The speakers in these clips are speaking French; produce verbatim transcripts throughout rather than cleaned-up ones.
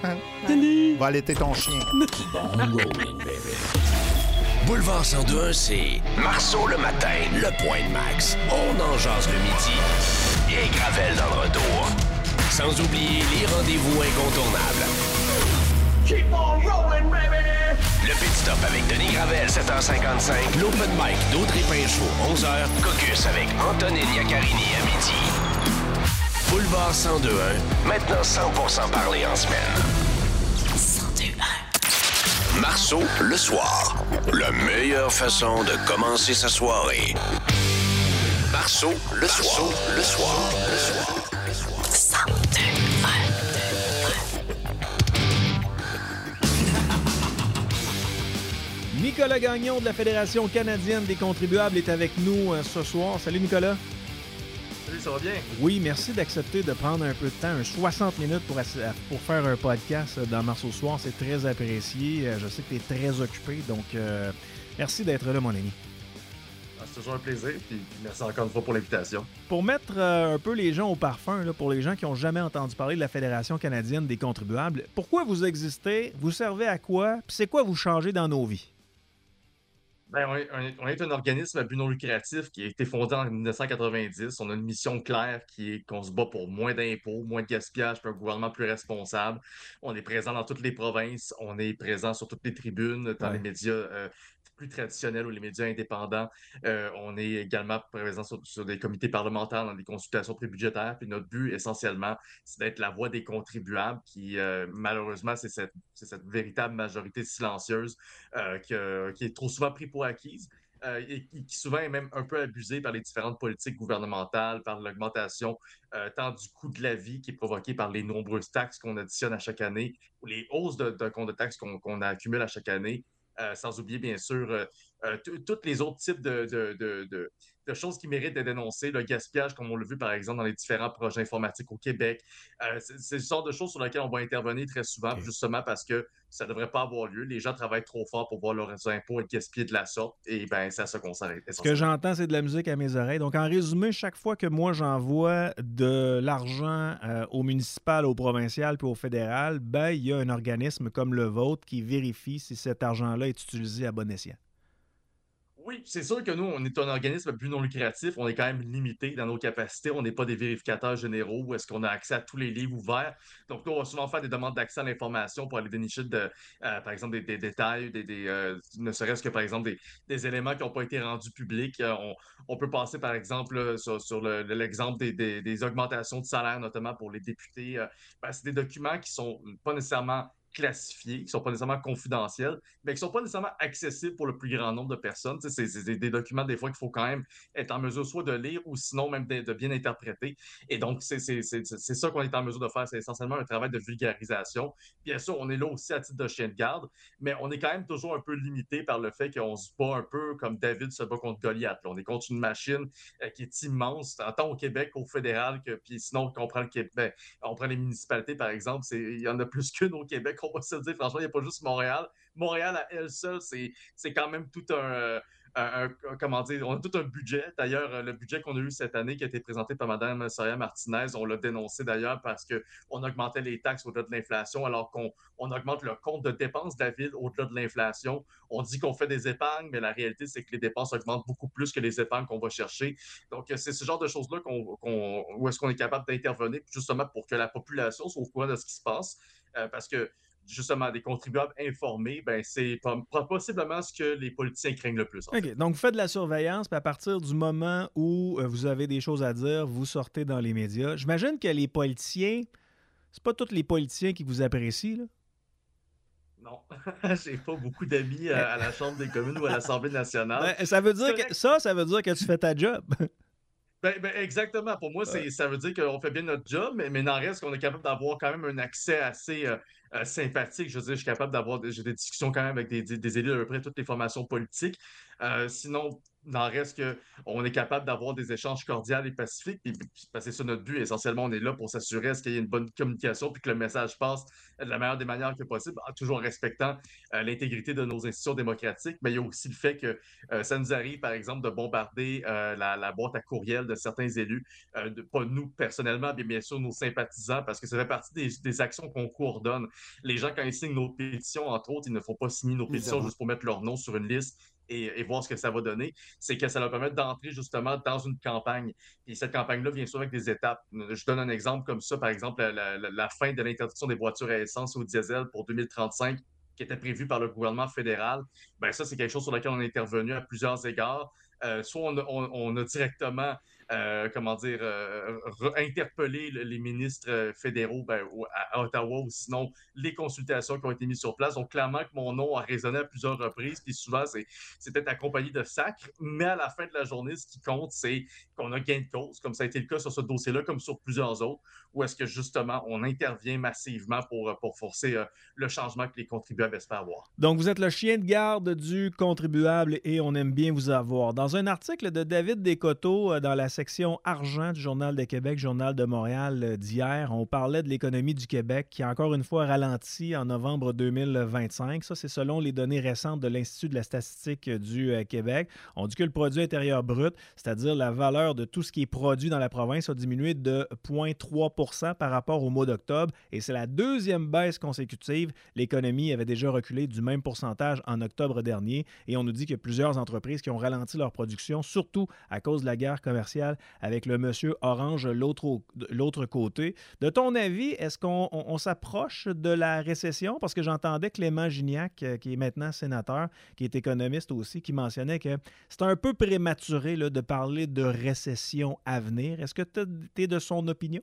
Va allaiter ton chien. Boulevard cent deux, c'est Marceau le matin, le point de Max. On en jase le midi. Et Gravel dans le retour. Sans oublier les rendez-vous incontournables. Keep on rolling, baby! Le Pit Stop avec Denis Gravel, sept heures cinquante-cinq. L'Open Mic d'Audrey Pinchot, onze heures. Caucus avec Antonine Iaccarini à midi. Boulevard cent deux un, maintenant cent pour cent parlé en semaine. cent deux un. Marceau, le soir. La meilleure façon de commencer sa soirée. Marceau, le soir. Le soir. Le soir. Le soir. cent deux un. Nicolas Gagnon de la Fédération canadienne des contribuables est avec nous euh, ce soir. Salut Nicolas. Salut, ça va bien? Oui, merci d'accepter de prendre un peu de temps, un soixante minutes pour, pour faire un podcast dans Marceau Soir. C'est très apprécié. Je sais que tu es très occupé, donc euh, merci d'être là, mon ami. Ah, c'est toujours un plaisir, puis merci encore une fois pour l'invitation. Pour mettre euh, un peu les gens au parfum, là, pour les gens qui n'ont jamais entendu parler de la Fédération canadienne des contribuables, pourquoi vous existez? Vous servez à quoi? Puis c'est quoi vous changez dans nos vies? Ben, on, est, on est un organisme à but non lucratif qui a été fondé en dix-neuf cent quatre-vingt-dix. On a une mission claire qui est qu'on se bat pour moins d'impôts, moins de gaspillage, puis un gouvernement plus responsable. On est présent dans toutes les provinces, on est présent sur toutes les tribunes, dans Ouais. les médias euh, plus traditionnels ou les médias indépendants. Euh, on est également présent sur, sur des comités parlementaires, dans des consultations prébudgétaires. Puis notre but, essentiellement, c'est d'être la voix des contribuables qui, euh, malheureusement, c'est cette, c'est cette véritable majorité silencieuse euh, que, qui est trop souvent pris pour acquise. Euh, et qui, qui souvent est même un peu abusée par les différentes politiques gouvernementales, par l'augmentation euh, tant du coût de la vie qui est provoquée par les nombreuses taxes qu'on additionne à chaque année, ou les hausses de, de compte de taxes qu'on qu'on accumule à chaque année, euh, sans oublier bien sûr euh, euh, tous les autres types de, de, de, de, de choses qui méritent d'être dénoncées, le gaspillage, comme on l'a vu par exemple dans les différents projets informatiques au Québec. Euh, c'est, c'est le genre de choses sur lesquelles on va intervenir très souvent, Okay. justement parce que ça ne devrait pas avoir lieu. Les gens travaillent trop fort pour voir leurs impôts être gaspillés de la sorte, et ben c'est à ça qu'on s'arrête. Ce que j'entends, c'est de la musique à mes oreilles. Donc, en résumé, chaque fois que moi, j'envoie de l'argent euh, au municipal, au provincial puis au fédéral, ben, il y a un organisme comme le vôtre qui vérifie si cet argent-là est utilisé à bon escient. Oui, c'est sûr que nous, on est un organisme à but non lucratif. On est quand même limité dans nos capacités. On n'est pas des vérificateurs généraux où est-ce qu'on a accès à tous les livres ouverts. Donc, nous, on va souvent faire des demandes d'accès à l'information pour aller dénicher, de, euh, par exemple, des, des détails, des, des, euh, ne serait-ce que, par exemple, des, des éléments qui n'ont pas été rendus publics. Euh, on, on peut passer, par exemple, euh, sur, sur le, l'exemple des, des, des augmentations de salaire, notamment pour les députés. Euh, ben, c'est des documents qui sont pas nécessairement classifiés, qui ne sont pas nécessairement confidentiels, mais qui ne sont pas nécessairement accessibles pour le plus grand nombre de personnes. Tu sais, c'est, c'est des documents, des fois, qu'il faut quand même être en mesure soit de lire ou sinon même de, de bien interpréter. Et donc, c'est, c'est, c'est, c'est ça qu'on est en mesure de faire. C'est essentiellement un travail de vulgarisation. Bien sûr, on est là aussi à titre de chien de garde, mais on est quand même toujours un peu limité par le fait qu'on se bat un peu comme David se bat contre Goliath. Là. On est contre une machine euh, qui est immense, tant au Québec qu'au fédéral, que, puis sinon, qu'on prend le Québec, ben, on prend les municipalités, par exemple, c'est, il y en a plus qu'une au Québec, on va se le dire. Franchement, il n'y a pas juste Montréal. Montréal, à elle seule, c'est, c'est quand même tout un, euh, un, un, comment dire, on a tout un budget. D'ailleurs, le budget qu'on a eu cette année, qui a été présenté par Mme Soria Martinez, on l'a dénoncé d'ailleurs parce qu'on augmentait les taxes au-delà de l'inflation, alors qu'on on augmente le compte de dépenses de la ville au-delà de l'inflation. On dit qu'on fait des épargnes, mais la réalité, c'est que les dépenses augmentent beaucoup plus que les épargnes qu'on va chercher. Donc, c'est ce genre de choses-là qu'on, qu'on, où est-ce qu'on est capable d'intervenir, justement pour que la population soit au courant de ce qui se passe. Euh, parce que justement, des contribuables informés, ben c'est possiblement ce que les politiciens craignent le plus. En OK. fait. Donc, vous faites de la surveillance, puis à partir du moment où euh, vous avez des choses à dire, vous sortez dans les médias. J'imagine que les politiciens, c'est pas tous les politiciens qui vous apprécient, là? Non, j'ai pas beaucoup d'amis à, à la Chambre des communes ou à l'Assemblée nationale. Ben, ça veut dire que ça, ça veut dire que tu fais ta job. Ben, ben exactement. Pour moi, c'est, ça veut dire qu'on fait bien notre job, mais, mais n'en reste qu'on est capable d'avoir quand même un accès assez euh, euh, sympathique. Je veux dire, je suis capable d'avoir des, j'ai des discussions quand même avec des, des, des élus de à peu près toutes les formations politiques. Euh, sinon, n'en reste qu'on est capable d'avoir des échanges cordiaux et pacifiques. Puis, puis, parce que c'est ça notre but. Essentiellement, on est là pour s'assurer est-ce qu'il y a une bonne communication puis que le message passe de la meilleure des manières que possible, toujours en respectant euh, l'intégrité de nos institutions démocratiques. Mais il y a aussi le fait que euh, ça nous arrive, par exemple, de bombarder euh, la, la boîte à courriel de certains élus, euh, de, pas nous personnellement, mais bien sûr nos sympathisants, parce que ça fait partie des, des actions qu'on coordonne. Les gens, quand ils signent nos pétitions, entre autres, ils ne font pas signer nos pétitions Évidemment. juste pour mettre leur nom sur une liste et, et voir ce que ça va donner. C'est que ça leur permet d'entrer justement dans une campagne. Et cette campagne-là vient souvent avec des étapes. Je donne un exemple comme ça, par exemple, la, la, la fin de l'interdiction des voitures à essence et au diesel pour deux mille trente-cinq qui était prévu par le gouvernement fédéral. Ben ça, c'est quelque chose sur lequel on est intervenu à plusieurs égards. Euh, soit on a, on, on a directement euh, comment dire, euh, interpeller les ministres fédéraux ben, à Ottawa ou sinon les consultations qui ont été mises sur place. Donc, clairement que mon nom a résonné à plusieurs reprises, puis souvent, c'est, c'est peut-être accompagné de sacres, mais à la fin de la journée, ce qui compte, c'est qu'on a gain de cause, comme ça a été le cas sur ce dossier-là, comme sur plusieurs autres, où est-ce que justement, on intervient massivement pour, pour forcer euh, le changement que les contribuables espèrent avoir. Donc, vous êtes le chien de garde du contribuable et on aime bien vous avoir. Dans un article de David Descoteaux dans la section argent du Journal de Québec, Journal de Montréal d'hier, on parlait de l'économie du Québec qui a encore une fois ralenti en novembre deux mille vingt-cinq. Ça, c'est selon les données récentes de l'Institut de la statistique du Québec. On dit que le produit intérieur brut, c'est-à-dire la valeur de tout ce qui est produit dans la province, a diminué de zéro virgule trois pour cent par rapport au mois d'octobre et c'est la deuxième baisse consécutive. L'économie avait déjà reculé du même pourcentage en octobre dernier et on nous dit qu'il y a plusieurs entreprises qui ont ralenti leur production, surtout à cause de la guerre commerciale avec le monsieur Orange l'autre, l'autre côté. De ton avis, est-ce qu'on on, on s'approche de la récession? Parce que j'entendais Clément Gignac, qui est maintenant sénateur, qui est économiste aussi, qui mentionnait que c'est un peu prématuré là, de parler de récession à venir. Est-ce que tu es de son opinion?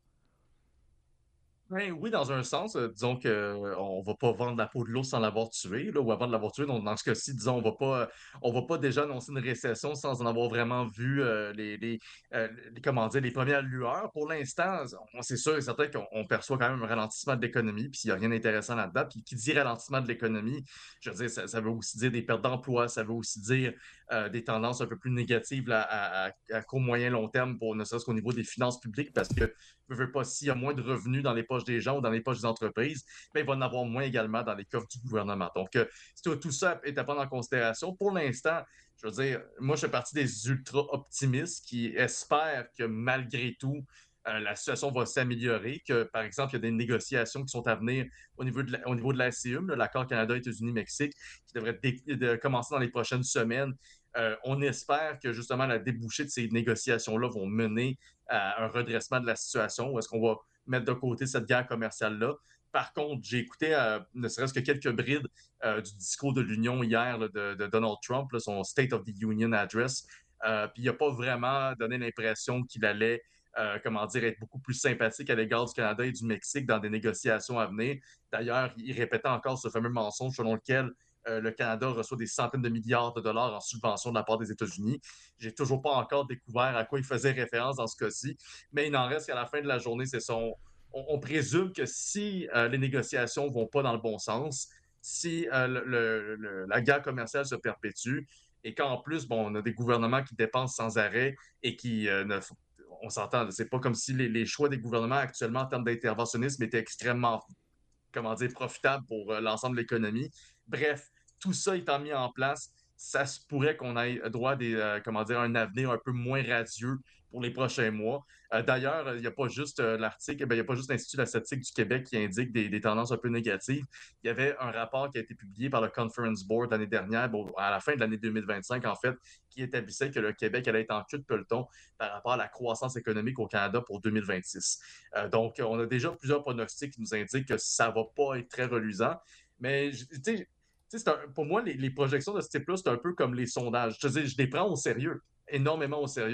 Ben oui, dans un sens, euh, disons qu'on ne va pas vendre la peau de l'eau sans l'avoir tué, là, ou avant de l'avoir tué. Donc, dans ce cas-ci, disons, on va pas, euh, on va pas déjà annoncer une récession sans en avoir vraiment vu euh, les, les, euh, les- comment dire, les premières lueurs. Pour l'instant, on- c'est sûr et certain qu'on on perçoit quand même un ralentissement de l'économie, puis il n'y a rien d'intéressant là-dedans. Puis qui dit ralentissement de l'économie, je veux dire, ça, ça veut aussi dire des pertes d'emploi, ça veut aussi dire euh, des tendances un peu plus négatives là, à, à, à court, moyen, long terme, pour ne serait-ce qu'au niveau des finances publiques, parce que ne veut pas, s'il y a moins de revenus dans les poches des gens ou dans les poches des entreprises, ben, il va en avoir moins également dans les coffres du gouvernement. Donc, euh, tout, tout ça est à prendre en considération. Pour l'instant, je veux dire, moi, je fais partie des ultra-optimistes qui espèrent que malgré tout, euh, la situation va s'améliorer, que, par exemple, il y a des négociations qui sont à venir au niveau de la, au niveau de l'A C E M, l'accord Canada, États-Unis, Mexique, qui devrait dé- de commencer dans les prochaines semaines. Euh, on espère que justement la débouchée de ces négociations-là vont mener à un redressement de la situation ou est-ce qu'on va mettre de côté cette guerre commerciale-là. Par contre, j'ai écouté euh, ne serait-ce que quelques brides euh, du discours de l'Union hier là, de, de, Donald Trump, là, son State of the Union Address. Euh, puis il n'a pas vraiment donné l'impression qu'il allait, euh, comment dire, être beaucoup plus sympathique à l'égard du Canada et du Mexique dans des négociations à venir. D'ailleurs, il répétait encore ce fameux mensonge selon lequel euh, le Canada reçoit des centaines de milliards de dollars en subvention de la part des États-Unis. J'ai toujours pas encore découvert à quoi il faisait référence dans ce cas-ci, mais il n'en reste qu'à la fin de la journée, c'est son. On, on présume que si euh, les négociations vont pas dans le bon sens, si euh, le, le, la guerre commerciale se perpétue et qu'en plus, bon, on a des gouvernements qui dépensent sans arrêt et qui euh, ne on s'entend, c'est pas comme si les, les, choix des gouvernements actuellement en termes d'interventionnisme étaient extrêmement, comment dire, profitables pour euh, l'ensemble de l'économie. Bref, tout ça étant mis en place, ça se pourrait qu'on ait droit à des, euh, comment dire, un avenir un peu moins radieux pour les prochains mois. Euh, d'ailleurs, il n'y a pas juste euh, l'article, ben, il n'y a pas juste l'Institut de la statistique du Québec qui indique des, des, tendances un peu négatives. Il y avait un rapport qui a été publié par le Conference Board l'année dernière, bon, à la fin de l'année deux mille vingt-cinq, en fait, qui établissait que le Québec allait être en queue de peloton par rapport à la croissance économique au Canada pour deux mille vingt-six. Euh, donc, on a déjà plusieurs pronostics qui nous indiquent que ça ne va pas être très reluisant. Mais, tu sais, un, pour moi, les, les projections de ce type-là, c'est un peu comme les sondages. Je, te dis, je les prends au sérieux, énormément au sérieux.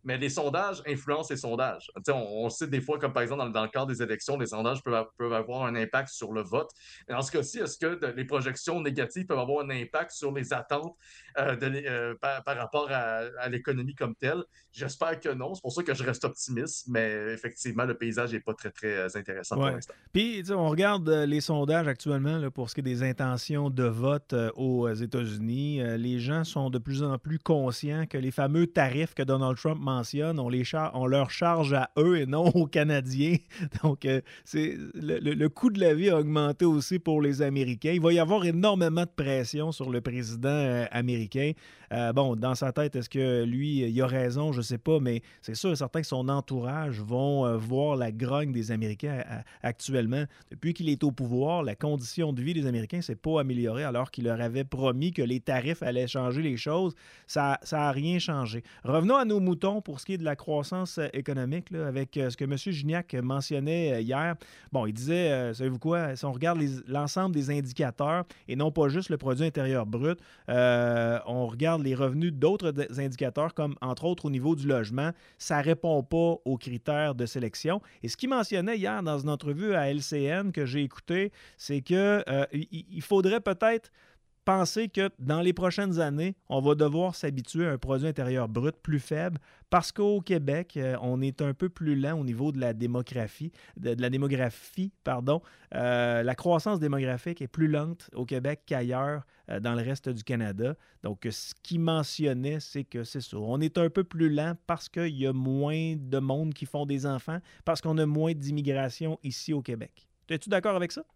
Mais les sondages influencent les sondages. Tu sais, on, on sait des fois, comme par exemple dans, dans le cadre des élections, les sondages peuvent, peuvent avoir un impact sur le vote. Mais dans ce cas-ci, est-ce que de- les projections négatives peuvent avoir un impact sur les attentes euh, de l'é- euh, par, par rapport à, à l'économie comme telle? J'espère que non. C'est pour ça que je reste optimiste, mais effectivement, le paysage n'est pas très, très euh, intéressant pour Ouais. l'instant. Puis, tu sais, on regarde euh, les sondages actuellement là, pour ce qui est des intentions de vote euh, aux États-Unis. Euh, les gens sont de plus en plus conscients que les fameux tarifs que Donald Trump mentionne, on, les char- on leur charge à eux et non aux Canadiens. Donc, euh, c'est le, le- le coût de la vie a augmenté aussi pour les Américains. Il va y avoir énormément de pression sur le président euh, américain. Euh, bon, dans sa tête, est-ce que lui, il a raison? Je ne sais pas, mais c'est sûr et certain que son entourage vont euh, voir la grogne des Américains à- à- actuellement. Depuis qu'il est au pouvoir, la condition de vie des Américains ne s'est pas améliorée alors qu'il leur avait promis que les tarifs allaient changer les choses. Ça n'a rien changé. Revenons à nos moutons pour ce qui est de la croissance euh, économique, là, avec euh, ce que M. Gignac mentionnait euh, hier. Bon, il disait, euh, savez-vous quoi, si on regarde les- l'ensemble des indicateurs et non pas juste le produit intérieur brut, euh, on regarde les revenus d'autres d- indicateurs, comme entre autres au niveau du logement, ça ne répond pas aux critères de sélection. Et ce qu'il mentionnait hier dans une entrevue à L C N que j'ai écouté, c'est qu'il euh, il faudrait peut-être penser que dans les prochaines années, on va devoir s'habituer à un produit intérieur brut plus faible parce qu'au Québec, euh, on est un peu plus lent au niveau de la démographie, de, de la démographie, pardon. Euh, la croissance démographique est plus lente au Québec qu'ailleurs euh, dans le reste du Canada. Donc, ce qu'il mentionnait, c'est que c'est ça. On est un peu plus lent parce qu'il y a moins de monde qui font des enfants, parce qu'on a moins d'immigration ici au Québec. Es-tu d'accord avec ça?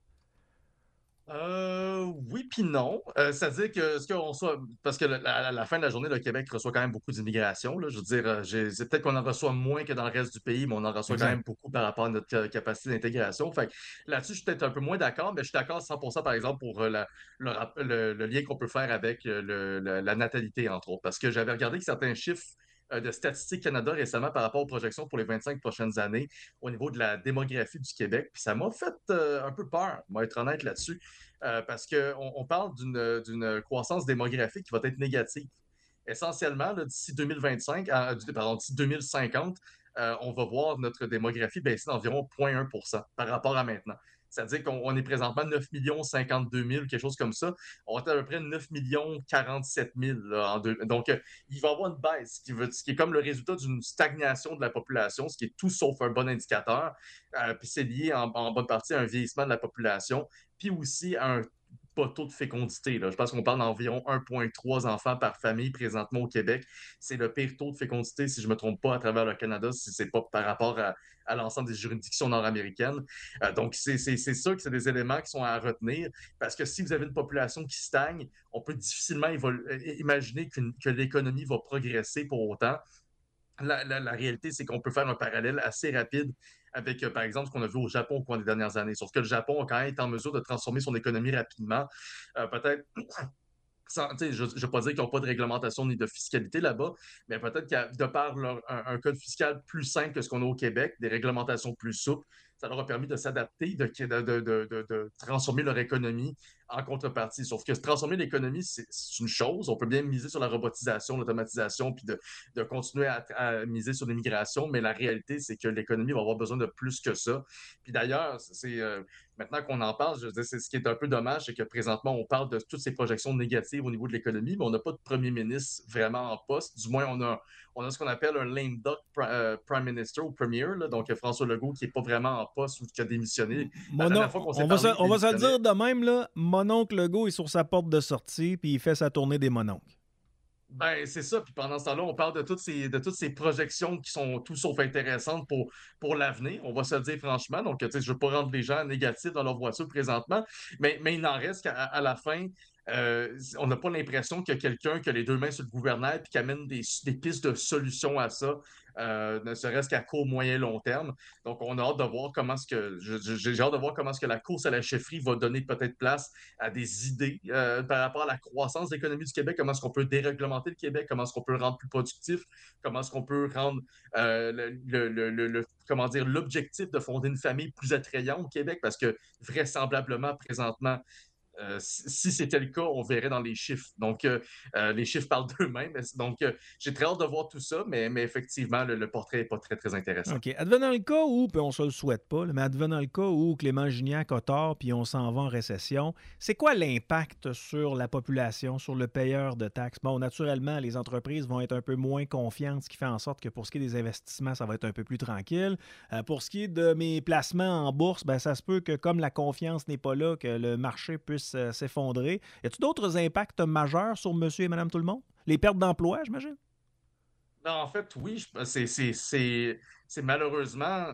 Euh, oui puis non. Euh, c'est-à-dire que ce qu'on reçoit, parce que la- à la fin de la journée, le Québec reçoit quand même beaucoup d'immigration, là. Je veux dire, euh, j'ai- c'est peut-être qu'on en reçoit moins que dans le reste du pays, mais on en reçoit quand Exact. même beaucoup par rapport à notre ca- capacité d'intégration. Fait que là-dessus, je suis peut-être un peu moins d'accord, mais je suis d'accord cent pour cent, par exemple, pour euh, la- le, rap- le- le lien qu'on peut faire avec euh, le- le- la natalité, entre autres. Parce que j'avais regardé que certains chiffres euh, de Statistique Canada récemment par rapport aux projections pour les vingt-cinq prochaines années au niveau de la démographie du Québec. Puis ça m'a fait euh, un peu peur, moi, être honnête là-dessus. Euh, parce qu'on on parle d'une d'une croissance démographique qui va être négative. Essentiellement, là, d'ici deux mille vingt-cinq, euh, pardon, d'ici deux mille cinquante, euh, on va voir notre démographie baisser d'environ zéro virgule un pour cent par rapport à maintenant. C'est-à-dire qu'on on est présentement neuf millions cinquante-deux mille, quelque chose comme ça. On va être à peu près neuf millions quarante-sept mille. Là, en deux... Donc, euh, il va y avoir une baisse, qui, veut, ce qui est comme le résultat d'une stagnation de la population, ce qui est tout sauf un bon indicateur. Euh, puis c'est lié en, en bonne partie à un vieillissement de la population, puis aussi à un pas taux de fécondité. Là. Je pense qu'on parle d'environ un virgule trois enfants par famille présentement au Québec. C'est le pire taux de fécondité, si je ne me trompe pas, à travers le Canada, si ce n'est pas par rapport à, à l'ensemble des juridictions nord-américaines. Euh, donc, c'est sûr que c'est des éléments qui sont à retenir, parce que si vous avez une population qui stagne, on peut difficilement imaginer que l'économie va progresser pour autant. La, la, la, réalité, c'est qu'on peut faire un parallèle assez rapide avec, euh, par exemple, ce qu'on a vu au Japon au cours des dernières années. Sauf que le Japon a quand même été en mesure de transformer son économie rapidement. Euh, Peut-être, sans, je ne vais pas dire qu'ils n'ont pas de réglementation ni de fiscalité là-bas, mais peut-être que de par leur, un, un, code fiscal plus simple que ce qu'on a au Québec, des réglementations plus souples, ça leur a permis de s'adapter, de, de, de, de, de transformer leur économie en contrepartie. Sauf que transformer l'économie, c'est une chose. On peut bien miser sur la robotisation, l'automatisation, puis de, de continuer à, à, miser sur l'immigration, mais la réalité, c'est que l'économie va avoir besoin de plus que ça. Puis d'ailleurs, c'est euh, maintenant qu'on en parle, je veux dire, c'est ce qui est un peu dommage, c'est que présentement, on parle de toutes ces projections négatives au niveau de l'économie, mais on n'a pas de premier ministre vraiment en poste. Du moins, on a, on a ce qu'on appelle un lame duck prime minister ou premier, là, donc François Legault qui n'est pas vraiment en poste ou qui a démissionné. Mon La dernière on, fois qu'on s'est on, va parlé, se, on va se le dire de même, là, mon oncle Legault est sur sa porte de sortie puis il fait sa tournée des mononcles. Ben, c'est ça. Puis pendant ce temps-là, on parle de toutes ces, de toutes ces projections qui sont tout sauf intéressantes pour, pour l'avenir. On va se le dire franchement. Donc, tu sais, je ne veux pas rendre les gens négatifs dans leur voiture présentement, mais, mais il n'en reste qu'à à la fin, euh, on n'a pas l'impression qu'il y a quelqu'un qui a les deux mains sur le gouvernail et qui amène des, des pistes de solutions à ça, euh, ne serait-ce qu'à court, moyen, long terme. Donc, on a hâte de voir comment est-ce que j'ai hâte de voir comment est-ce que la course à la chefferie va donner peut-être place à des idées euh, par rapport à la croissance de l'économie du Québec, comment est-ce qu'on peut déréglementer le Québec, comment est-ce qu'on peut le rendre plus productif, comment est-ce qu'on peut rendre euh, le, le, le, le, comment dire, l'objectif de fonder une famille plus attrayant au Québec, parce que vraisemblablement, présentement, Euh, si, si c'était le cas, on verrait dans les chiffres. Donc, euh, euh, les chiffres parlent d'eux-mêmes. Donc, euh, j'ai très hâte de voir tout ça, mais, mais effectivement, le, le portrait n'est pas très, très intéressant. OK. Advenant le cas où, puis on se le souhaite pas, là, mais advenant le cas où Clément Gignac a tort puis on s'en va en récession, c'est quoi l'impact sur la population, sur le payeur de taxes? Bon, naturellement, les entreprises vont être un peu moins confiantes, ce qui fait en sorte que pour ce qui est des investissements, ça va être un peu plus tranquille. Euh, pour ce qui est de mes placements en bourse, ben, ça se peut que comme la confiance n'est pas là, que le marché puisse euh, s'effondrer. Y a-t-il d'autres impacts majeurs sur monsieur et madame tout le monde? Les pertes d'emploi, j'imagine? Non, en fait, oui, je- c'est c'est- c'est- c'est malheureusement,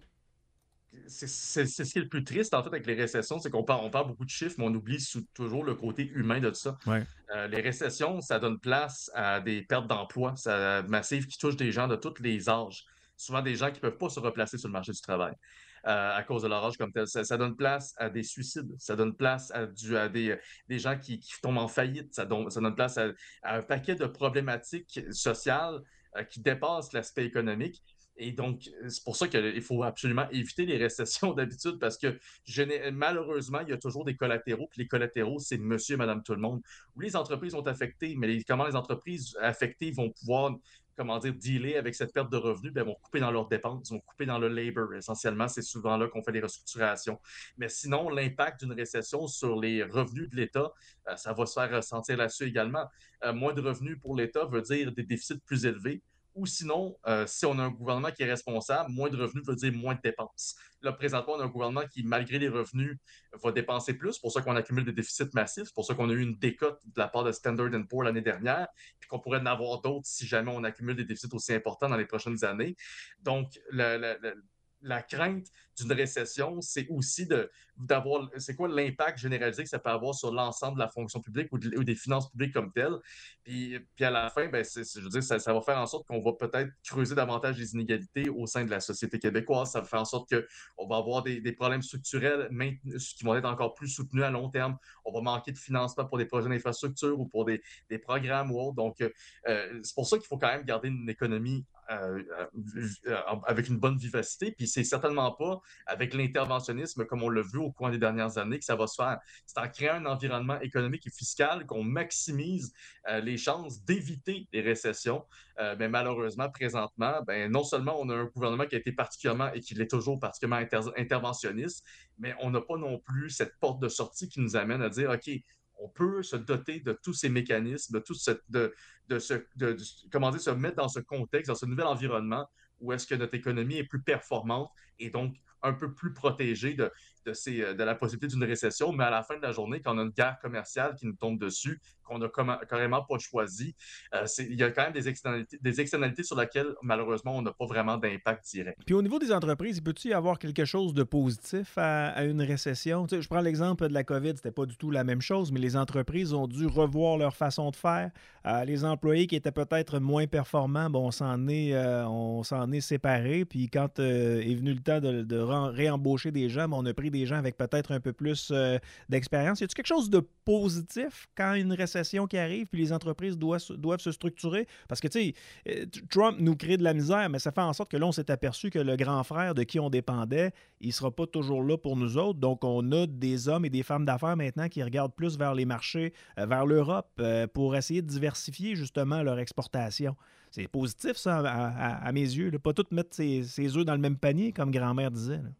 c'est c'est- c'est ce qui est le plus triste, en fait, avec les récessions, c'est qu'on parle, on parle beaucoup de chiffres, mais on oublie sou- toujours le côté humain de tout ça. Oui. Euh, les récessions, ça donne place à des pertes d'emploi ça, massives qui touchent des gens de tous les âges. Souvent des gens qui ne peuvent pas se replacer sur le marché du travail euh, à cause de leur âge comme tel. Ça, ça donne place à des suicides, ça donne place à, du- à des, des gens qui, qui tombent en faillite, ça donne, ça donne place à, à un paquet de problématiques sociales euh, qui dépassent l'aspect économique. Et donc, c'est pour ça qu'il faut absolument éviter les récessions d'habitude parce que malheureusement, il y a toujours des collatéraux. Puis les collatéraux, c'est monsieur et madame tout le monde. Oui, les entreprises sont affectées, mais les, comment les entreprises affectées vont pouvoir, comment dire, dealer avec cette perte de revenus, bien, vont couper dans leurs dépenses, vont couper dans le labor. Essentiellement, c'est souvent là qu'on fait des restructurations. Mais sinon, l'impact d'une récession sur les revenus de l'État, euh, ça va se faire ressentir là-dessus également. Euh, moins de revenus pour l'État veut dire des déficits plus élevés. Ou sinon, euh, si on a un gouvernement qui est responsable, moins de revenus veut dire moins de dépenses. Là, présentement, on a un gouvernement qui, malgré les revenus, va dépenser plus. C'est pour ça qu'on accumule des déficits massifs. C'est pour ça qu'on a eu une décote de la part de Standard and Poor's l'année dernière, puis qu'on pourrait en avoir d'autres si jamais on accumule des déficits aussi importants dans les prochaines années. Donc, la, la, la, la crainte d'une récession, c'est aussi de, d'avoir, c'est quoi l'impact généralisé que ça peut avoir sur l'ensemble de la fonction publique ou, de, ou des finances publiques comme telles. Puis, puis à la fin, ben, c'est, je veux dire, ça, ça va faire en sorte qu'on va peut-être creuser davantage les inégalités au sein de la société québécoise. Ça va faire en sorte qu'on va avoir des, des problèmes structurels qui vont être encore plus soutenus à long terme. On va manquer de financement pour des projets d'infrastructure ou pour des, des programmes ou autres. Donc, euh, c'est pour ça qu'il faut quand même garder une économie euh, euh, avec une bonne vivacité. Puis c'est certainement pas avec l'interventionnisme comme on l'a vu au cours des dernières années que ça va se faire. C'est en créant un environnement économique et fiscal qu'on maximise euh, les chances d'éviter les récessions. Euh, mais malheureusement, présentement, ben, non seulement on a un gouvernement qui a été particulièrement et qui l'est toujours particulièrement inter- interventionniste, mais on n'a pas non plus cette porte de sortie qui nous amène à dire, OK, on peut se doter de tous ces mécanismes, de tout ce, de, de, ce, de, de, comment dire, se mettre dans ce contexte, dans ce nouvel environnement où est-ce que notre économie est plus performante et donc un peu plus protégée de, de, ces, de la possibilité d'une récession. Mais à la fin de la journée, quand on a une guerre commerciale qui nous tombe dessus, qu'on n'a carrément pas choisi, euh, il y a quand même des externalités, des externalités sur lesquelles, malheureusement, on n'a pas vraiment d'impact direct. Puis au niveau des entreprises, peut-il y avoir quelque chose de positif à, à une récession? Tu sais, je prends l'exemple de la COVID, c'était pas du tout la même chose, mais les entreprises ont dû revoir leur façon de faire. Euh, les employés qui étaient peut-être moins performants, bon, on s'en est, euh, on s'en est séparés. Puis quand euh, est venu le temps de, de réembaucher des gens, ben, on a pris des gens avec peut-être un peu plus euh, d'expérience. Y a-t-il quelque chose de positif quand une récession qui arrive, puis les entreprises doivent, doivent se structurer? Parce que, tu sais, Trump nous crée de la misère, mais ça fait en sorte que là, on s'est aperçu que le grand frère de qui on dépendait, il ne sera pas toujours là pour nous autres. Donc, on a des hommes et des femmes d'affaires maintenant qui regardent plus vers les marchés, euh, vers l'Europe, euh, pour essayer de diversifier justement leur exportation. C'est positif, ça, à, à, à mes yeux. Là. Pas tout mettre ses, ses œufs dans le même panier, comme grand-mère disait. Là.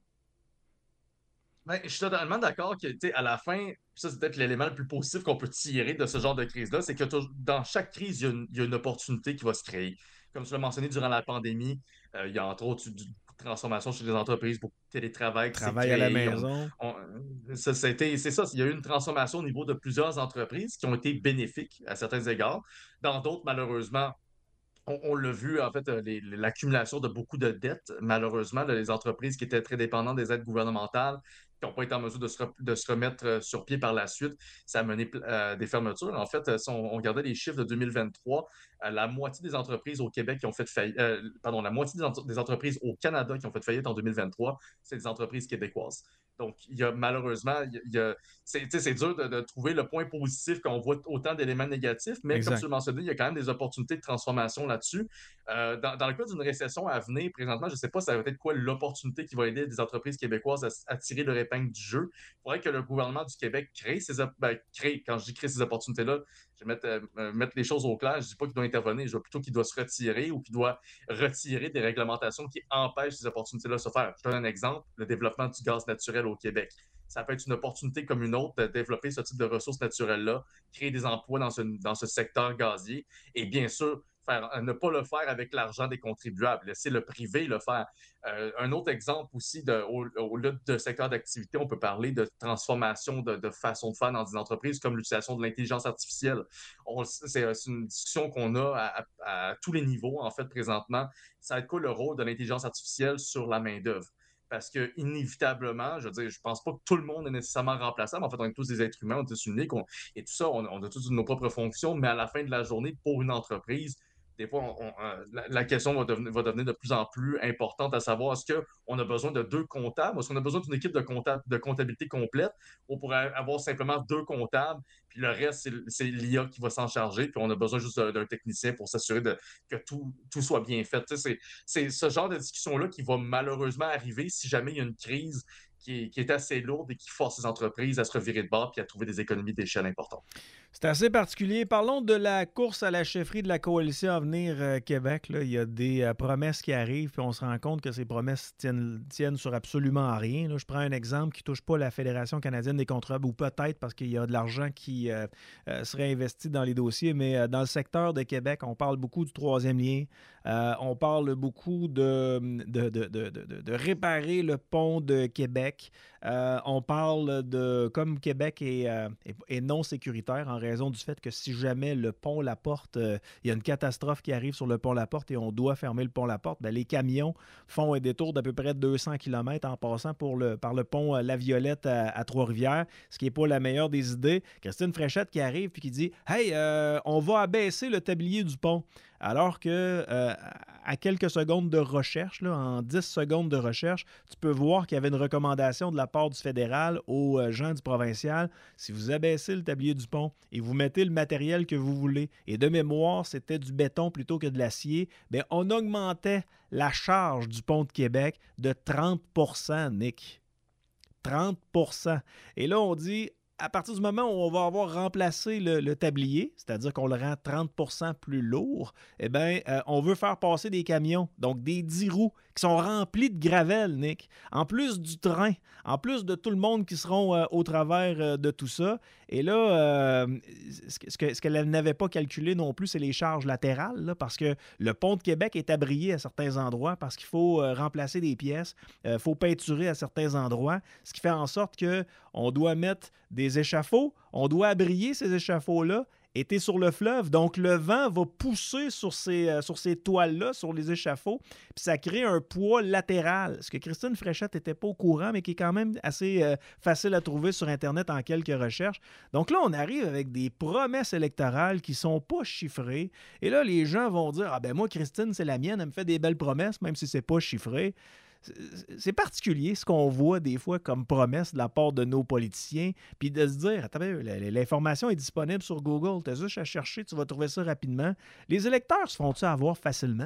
Ben, je suis totalement d'accord que, tu sais, à la fin, ça, c'est peut-être l'élément le plus positif qu'on peut tirer de ce genre de crise-là, c'est que dans chaque crise, il y, a une, il y a une opportunité qui va se créer. Comme tu l'as mentionné durant la pandémie, euh, il y a entre autres une transformation chez les entreprises, beaucoup de télétravail qui s'est Travail à la créé. maison. On, on, ça, ça a été, c'est ça, il y a eu une transformation au niveau de plusieurs entreprises qui ont été bénéfiques à certains égards. Dans d'autres, malheureusement, on, on l'a vu, en fait, les, l'accumulation de beaucoup de dettes, malheureusement, les entreprises qui étaient très dépendantes des aides gouvernementales, qui n'ont pas été en mesure de se, re, de se remettre sur pied par la suite, ça a mené euh, des fermetures. En fait, si on, on regardait les chiffres de deux mille vingt-trois, euh, la moitié des entreprises au Québec qui ont fait faillite, euh, pardon, la moitié des, entre, des entreprises au Canada qui ont fait faillite en deux mille vingt-trois, c'est des entreprises québécoises. Donc, il y a malheureusement, il y a, c'est, c'est dur de, de trouver le point positif quand on voit autant d'éléments négatifs, mais exact. Comme tu l'as mentionné, il y a quand même des opportunités de transformation là-dessus. Euh, dans, dans le cas d'une récession à venir, présentement, je ne sais pas ça va être quoi l'opportunité qui va aider des entreprises québécoises à, à tirer leur épingle épingle du jeu. Il faudrait que le gouvernement du Québec crée ces op- ben, crée, quand je dis créer ces opportunités-là, je vais mettre, euh, mettre les choses au clair. Je ne dis pas qu'il doit intervenir, je dis plutôt qu'il doit se retirer ou qu'il doit retirer des réglementations qui empêchent ces opportunités-là de se faire. Je donne un exemple, le développement du gaz naturel au Québec. Ça peut être une opportunité comme une autre de développer ce type de ressources naturelles-là, créer des emplois dans ce, dans ce secteur gazier et bien sûr, faire, ne pas le faire avec l'argent des contribuables, laisser le privé le faire. Euh, un autre exemple aussi, de, au, au-delà de secteur d'activité, on peut parler de transformation de, de façon de faire dans des entreprises comme l'utilisation de l'intelligence artificielle. On, c'est, c'est une discussion qu'on a à, à, à tous les niveaux, en fait, présentement. Ça va être quoi le rôle de l'intelligence artificielle sur la main-d'œuvre? Parce que, inévitablement, je veux dire, je pense pas que tout le monde est nécessairement remplaçable. En fait, on est tous des êtres humains, on est tous uniques, on, et tout ça, on, on a tous nos propres fonctions, mais à la fin de la journée, pour une entreprise, des fois, on, on, euh, la, la, question va devenir, va devenir de plus en plus importante à savoir est-ce qu'on a besoin de deux comptables, est-ce qu'on a besoin d'une équipe de, comptable, de comptabilité complète, ou on pourrait avoir simplement deux comptables, puis le reste, c'est, c'est l'I A qui va s'en charger, puis on a besoin juste d'un technicien pour s'assurer de, que tout, tout soit bien fait. C'est, c'est ce genre de discussion-là qui va malheureusement arriver si jamais il y a une crise qui est, qui est assez lourde et qui force les entreprises à se revirer de bord puis à trouver des économies d'échelle importantes. C'est assez particulier. Parlons de la course à la chefferie de la Coalition Avenir euh, Québec. Là. Il y a des euh, promesses qui arrivent, puis on se rend compte que ces promesses tiennent, tiennent sur absolument rien. Là. Je prends un exemple qui ne touche pas la Fédération canadienne des contribuables, ou peut-être parce qu'il y a de l'argent qui euh, euh, serait investi dans les dossiers, mais euh, dans le secteur de Québec, on parle beaucoup du troisième lien. Euh, on parle beaucoup de, de, de, de, de, de réparer le pont de Québec. Euh, on parle de, comme Québec est, euh, est, est non sécuritaire en raison du fait que si jamais le pont La Porte, euh, il y a une catastrophe qui arrive sur le pont La Porte et on doit fermer le pont La Porte, bien, les camions font un détour d'à peu près deux cents kilomètres en passant pour le, par le pont La Violette à, à Trois-Rivières, ce qui n'est pas la meilleure des idées. Christine Fréchette qui arrive et qui dit « Hey, euh, on va abaisser le tablier du pont ». Alors que euh, à quelques secondes de recherche, là, en dix secondes de recherche, tu peux voir qu'il y avait une recommandation de la part du fédéral aux gens du provincial. Si vous abaissez le tablier du pont et vous mettez le matériel que vous voulez, et de mémoire, c'était du béton plutôt que de l'acier, bien, on augmentait la charge du pont de Québec de trente pour cent, Nick. trente pour cent. Et là, on dit... À partir du moment où on va avoir remplacé le, le tablier, c'est-à-dire qu'on le rend trente pour cent plus lourd, eh bien, euh, on veut faire passer des camions, donc des dix roues qui sont remplis de gravelle, Nick, en plus du train, en plus de tout le monde qui seront euh, au travers euh, de tout ça. Et là, euh, ce, que, ce qu'elle n'avait pas calculé non plus, c'est les charges latérales, là, parce que le pont de Québec est abrié à certains endroits parce qu'il faut euh, remplacer des pièces, il euh, faut peinturer à certains endroits, ce qui fait en sorte qu'on doit mettre des échafauds, on doit abrier ces échafauds-là, et tu es sur le fleuve, donc le vent va pousser sur ces, euh, sur ces toiles-là, sur les échafauds, puis ça crée un poids latéral, ce que Christine Fréchette n'était pas au courant, mais qui est quand même assez euh, facile à trouver sur Internet en quelques recherches. Donc là, on arrive avec des promesses électorales qui ne sont pas chiffrées, et là, les gens vont dire « Ah ben moi, Christine, c'est la mienne, elle me fait des belles promesses, même si c'est pas chiffré ». C'est particulier ce qu'on voit des fois comme promesse de la part de nos politiciens, puis de se dire, attends, l'information est disponible sur Google, tu as juste à chercher, tu vas trouver ça rapidement. Les électeurs se font-ils avoir facilement?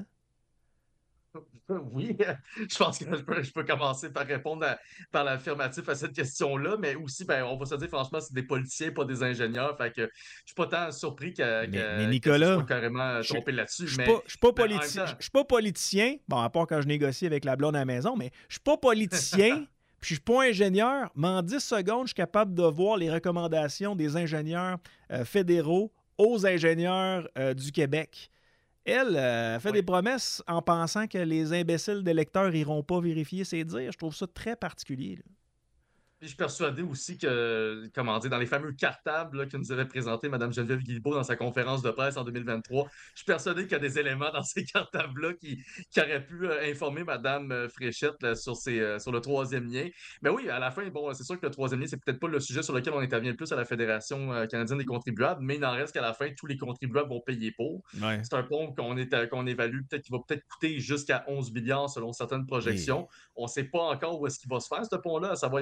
Oui, je pense que je peux, je peux commencer par répondre à, par l'affirmatif à cette question-là, mais aussi, ben, on va se dire, franchement, c'est des politiciens, pas des ingénieurs, fait que je suis pas tant surpris que, mais, que, mais Nicolas, que je sois carrément trompé là-dessus. Je mais ne suis pas, ben, politi- temps... pas politicien, bon, à part quand je négocie avec la blonde à la maison, mais je suis pas politicien, puis je suis pas ingénieur, mais en dix secondes, je suis capable de voir les recommandations des ingénieurs euh, fédéraux aux ingénieurs euh, du Québec. Elle euh, fait oui. des promesses en pensant que les imbéciles d'électeurs n'iront pas vérifier ses dires. Je trouve ça très particulier, là. Puis je suis persuadé aussi que, comment dire, dans les fameux cartables là, que nous avait présenté Mme Geneviève Guilbeault dans sa conférence de presse en deux mille vingt-trois, je suis persuadé qu'il y a des éléments dans ces cartables-là qui, qui auraient pu euh, informer Mme Fréchette là, sur, ses, euh, sur le troisième lien. Mais oui, à la fin, bon, c'est sûr que le troisième lien, c'est peut-être pas le sujet sur lequel on intervient le plus à la Fédération euh, canadienne des contribuables, mais il n'en reste qu'à la fin, tous les contribuables vont payer pour. Ouais. C'est un pont qu'on, est, qu'on évalue peut-être qu'il va peut-être coûter jusqu'à onze milliards selon certaines projections. Oui. On ne sait pas encore où est-ce qu'il va se faire, ce pont-là, à savoir, il va se faire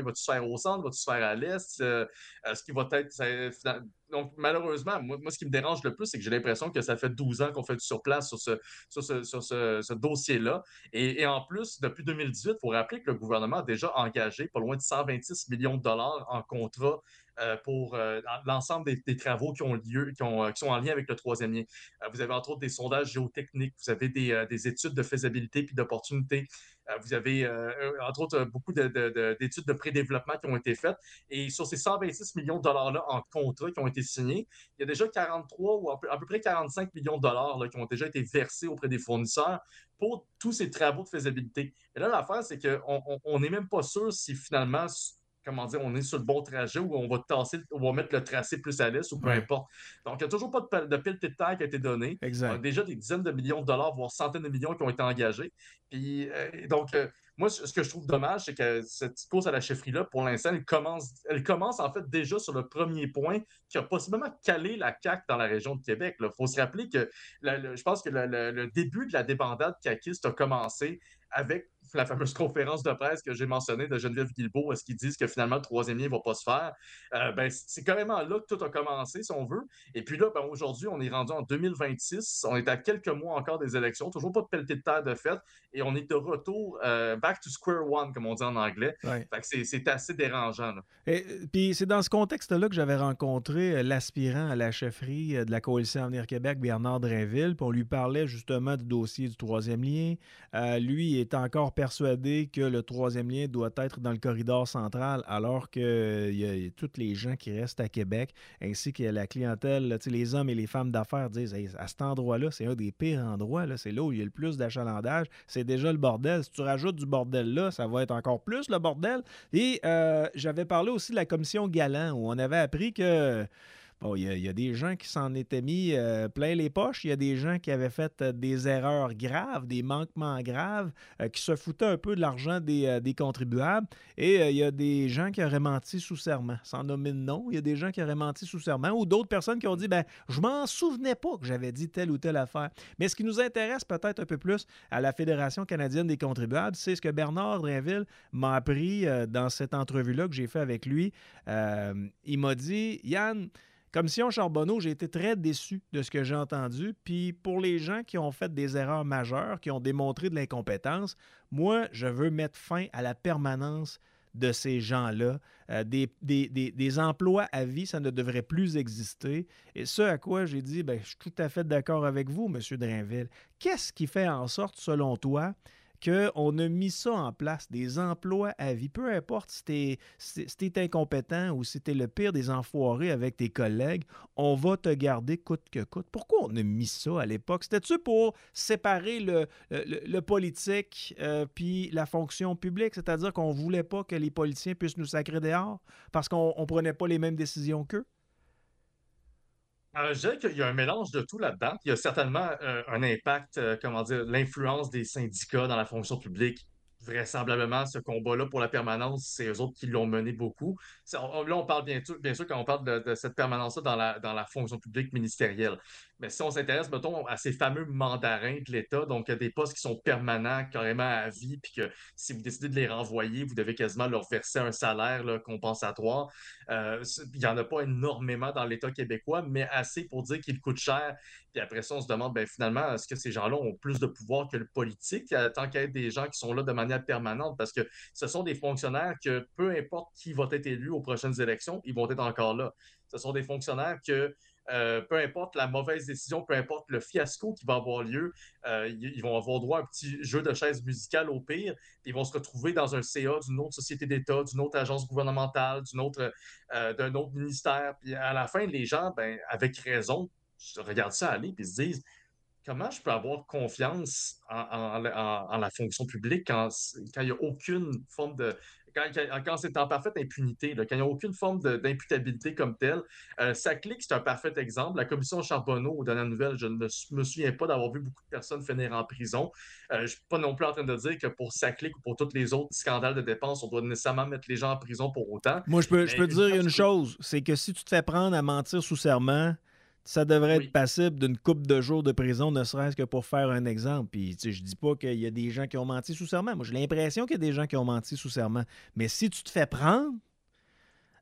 faire au centre, va-tu se faire à l'est? Euh, ce qui va être... Ça, donc, malheureusement, moi, moi, ce qui me dérange le plus, c'est que j'ai l'impression que ça fait douze ans qu'on fait du surplace sur ce, sur ce, sur ce, ce dossier-là. Et, et en plus, depuis deux mille dix-huit, il faut rappeler que le gouvernement a déjà engagé pas loin de cent vingt-six millions de dollars en contrat euh, pour euh, l'ensemble des, des travaux qui ont lieu, qui, ont, qui sont en lien avec le troisième lien. Euh, vous avez entre autres des sondages géotechniques, vous avez des, euh, des études de faisabilité puis d'opportunité. Euh, vous avez, euh, entre autres, beaucoup de, de, de, d'études de pré-développement qui ont été faites. Et sur ces cent vingt-six millions de dollars-là en contrat qui ont été signés, il y a déjà quarante-trois ou à peu, à peu près quarante-cinq millions de dollars là, qui ont déjà été versés auprès des fournisseurs pour tous ces travaux de faisabilité. Et là, l'affaire, c'est qu'on n'est même pas sûr si finalement, comment dire, on est sur le bon trajet ou on va tasser, on va mettre le tracé plus à l'est ou peu ouais. importe. Donc, il n'y a toujours pas de, de pelleté de terre qui a été donnée. Exact. On a déjà des dizaines de millions de dollars, voire centaines de millions qui ont été engagés. Puis, euh, donc, euh, moi, ce que je trouve dommage, c'est que cette course à la chefferie-là, pour l'instant, elle commence, elle commence en fait déjà sur le premier point qui a possiblement calé la C A Q dans la région de Québec. Il faut se rappeler que la, le, je pense que le, le, le début de la débandade caquiste a commencé avec la fameuse conférence de presse que j'ai mentionnée de Geneviève Guilbeault, est-ce qu'ils disent que finalement le troisième lien ne va pas se faire. Euh, ben, c'est carrément là que tout a commencé, si on veut. Et puis là, ben, aujourd'hui, on est rendu en deux mille vingt-six, on est à quelques mois encore des élections, toujours pas de pelleté de terre de fait, et on est de retour euh, back to square one, comme on dit en anglais. Ouais. Fait que c'est, c'est assez dérangeant. Là. Et puis c'est dans ce contexte-là que j'avais rencontré l'aspirant à la chefferie de la Coalition Avenir Québec, Bernard Drainville, puis on lui parlait justement du dossier du troisième lien. Euh, lui est encore persuadé que le troisième lien doit être dans le corridor central, alors qu'il euh, y, y a tous les gens qui restent à Québec, ainsi que la clientèle, les hommes et les femmes d'affaires disent hey, à cet endroit-là, c'est un des pires endroits, là, c'est là où il y a le plus d'achalandage, c'est déjà le bordel. Si tu rajoutes du bordel là, ça va être encore plus le bordel. Et euh, j'avais parlé aussi de la commission Galant, où on avait appris que bon, il y, y a des gens qui s'en étaient mis euh, plein les poches. Il y a des gens qui avaient fait euh, des erreurs graves, des manquements graves, euh, qui se foutaient un peu de l'argent des, euh, des contribuables. Et euh, il y a des gens qui auraient menti sous serment, sans nommer de nom. Il y a des gens qui auraient menti sous serment ou d'autres personnes qui ont dit, ben, je m'en souvenais pas que j'avais dit telle ou telle affaire. Mais ce qui nous intéresse peut-être un peu plus à la Fédération canadienne des contribuables, c'est ce que Bernard Drainville m'a appris euh, dans cette entrevue-là que j'ai fait avec lui. Euh, il m'a dit, Yann, Commission Charbonneau, j'ai été très déçu de ce que j'ai entendu. Puis pour les gens qui ont fait des erreurs majeures, qui ont démontré de l'incompétence, moi, je veux mettre fin à la permanence de ces gens-là. Euh, des, des, des, des emplois à vie, ça ne devrait plus exister. Et ce à quoi j'ai dit, bien, je suis tout à fait d'accord avec vous, M. Drainville. Qu'est-ce qui fait en sorte, selon toi, qu'on a mis ça en place, des emplois à vie. Peu importe si t'es, si, si t'es incompétent ou si t'es le pire des enfoirés avec tes collègues, on va te garder coûte que coûte. Pourquoi on a mis ça à l'époque? C'était-tu pour séparer le, le, le politique euh, puis la fonction publique? C'est-à-dire qu'on ne voulait pas que les politiciens puissent nous sacrer dehors parce qu'on ne prenait pas les mêmes décisions qu'eux? Euh, je dirais qu'il y a un mélange de tout là-dedans. Il y a certainement euh, un impact, euh, comment dire, l'influence des syndicats dans la fonction publique. Vraisemblablement, ce combat-là pour la permanence, c'est eux autres qui l'ont mené beaucoup. C'est, on, là, on parle bien sûr, bien sûr quand on parle de, de cette permanence-là dans la, dans la fonction publique ministérielle. Mais si on s'intéresse, mettons, à ces fameux mandarins de l'État, donc des postes qui sont permanents, carrément à vie, puis que si vous décidez de les renvoyer, vous devez quasiment leur verser un salaire là, compensatoire. Euh, il n'y en a pas énormément dans l'État québécois, mais assez pour dire qu'ils coûtent cher. Puis après ça, on se demande, bien, finalement, est-ce que ces gens-là ont plus de pouvoir que le politique, tant qu'il y a des gens qui sont là de manière permanente? Parce que ce sont des fonctionnaires que, peu importe qui va être élu aux prochaines élections, ils vont être encore là. Ce sont des fonctionnaires que, Euh, peu importe la mauvaise décision, peu importe le fiasco qui va avoir lieu, euh, ils vont avoir droit à un petit jeu de chaises musicales au pire. Ils vont se retrouver dans un C A d'une autre société d'État, d'une autre agence gouvernementale, d'une autre, euh, d'un autre ministère. Puis à la fin, les gens, ben, avec raison, regardent ça aller et se disent comment je peux avoir confiance en, en, en, en la fonction publique quand, quand il n'y a aucune forme de... Quand, quand, quand c'est en parfaite impunité, là, quand il n'y a aucune forme de, d'imputabilité comme telle. Euh, Saclic, c'est un parfait exemple. La commission Charbonneau, aux dernières nouvelles, je ne me souviens pas d'avoir vu beaucoup de personnes finir en prison. Euh, je ne suis pas non plus en train de dire que pour Saclic ou pour tous les autres scandales de dépenses, on doit nécessairement mettre les gens en prison pour autant. Moi, je peux, Mais je peux te dire une chose, c'est que si tu te fais prendre à mentir sous serment, ça devrait oui. être passible d'une couple de jours de prison, ne serait-ce que pour faire un exemple. Puis, tu sais, je dis pas qu'il y a des gens qui ont menti sous serment. Moi, j'ai l'impression qu'il y a des gens qui ont menti sous serment. Mais si tu te fais prendre,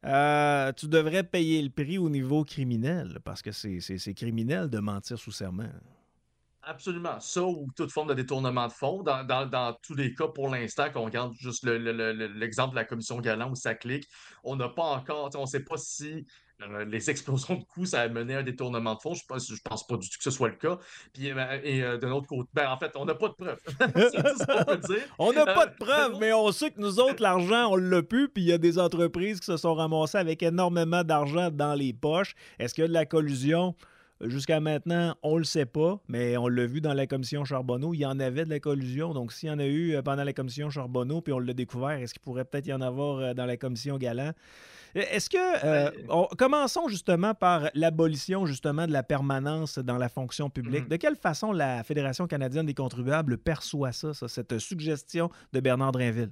euh, tu devrais payer le prix au niveau criminel, parce que c'est, c'est, c'est criminel de mentir sous serment. Absolument. Ça ou toute forme de détournement de fonds. Dans, dans- dans tous les cas, pour l'instant, qu'on regarde juste le- le- le- le- l'exemple de la commission Galant où ça clique, on n'a pas encore, tu sais, on ne sait pas si euh, les explosions de coûts, ça a mené à un détournement de fonds. Je pense, je pense pas du tout que ce soit le cas. Puis, euh, ben, et euh, de notre côté, ben, en fait, on n'a pas de preuves. C'est tout ce qu'on peut dire. On n'a pas Euh, de de preuves, l'autre- mais on sait que nous autres, l'argent, on l'a pu, puis il y a des entreprises qui se sont ramassées avec énormément d'argent dans les poches. Est-ce qu'il y a de la collusion? Jusqu'à maintenant, on le sait pas, mais on l'a vu dans la commission Charbonneau, il y en avait de la collusion. Donc, s'il y en a eu euh, pendant la commission Charbonneau, puis on l'a découvert, est-ce qu'il pourrait peut-être y en avoir euh, dans la commission Galant? Est-ce que... euh, Ben, on- commençons justement par l'abolition justement de la permanence dans la fonction publique. mhm. De quelle façon la Fédération canadienne des contribuables perçoit ça, ça, cette suggestion de Bernard Drinville?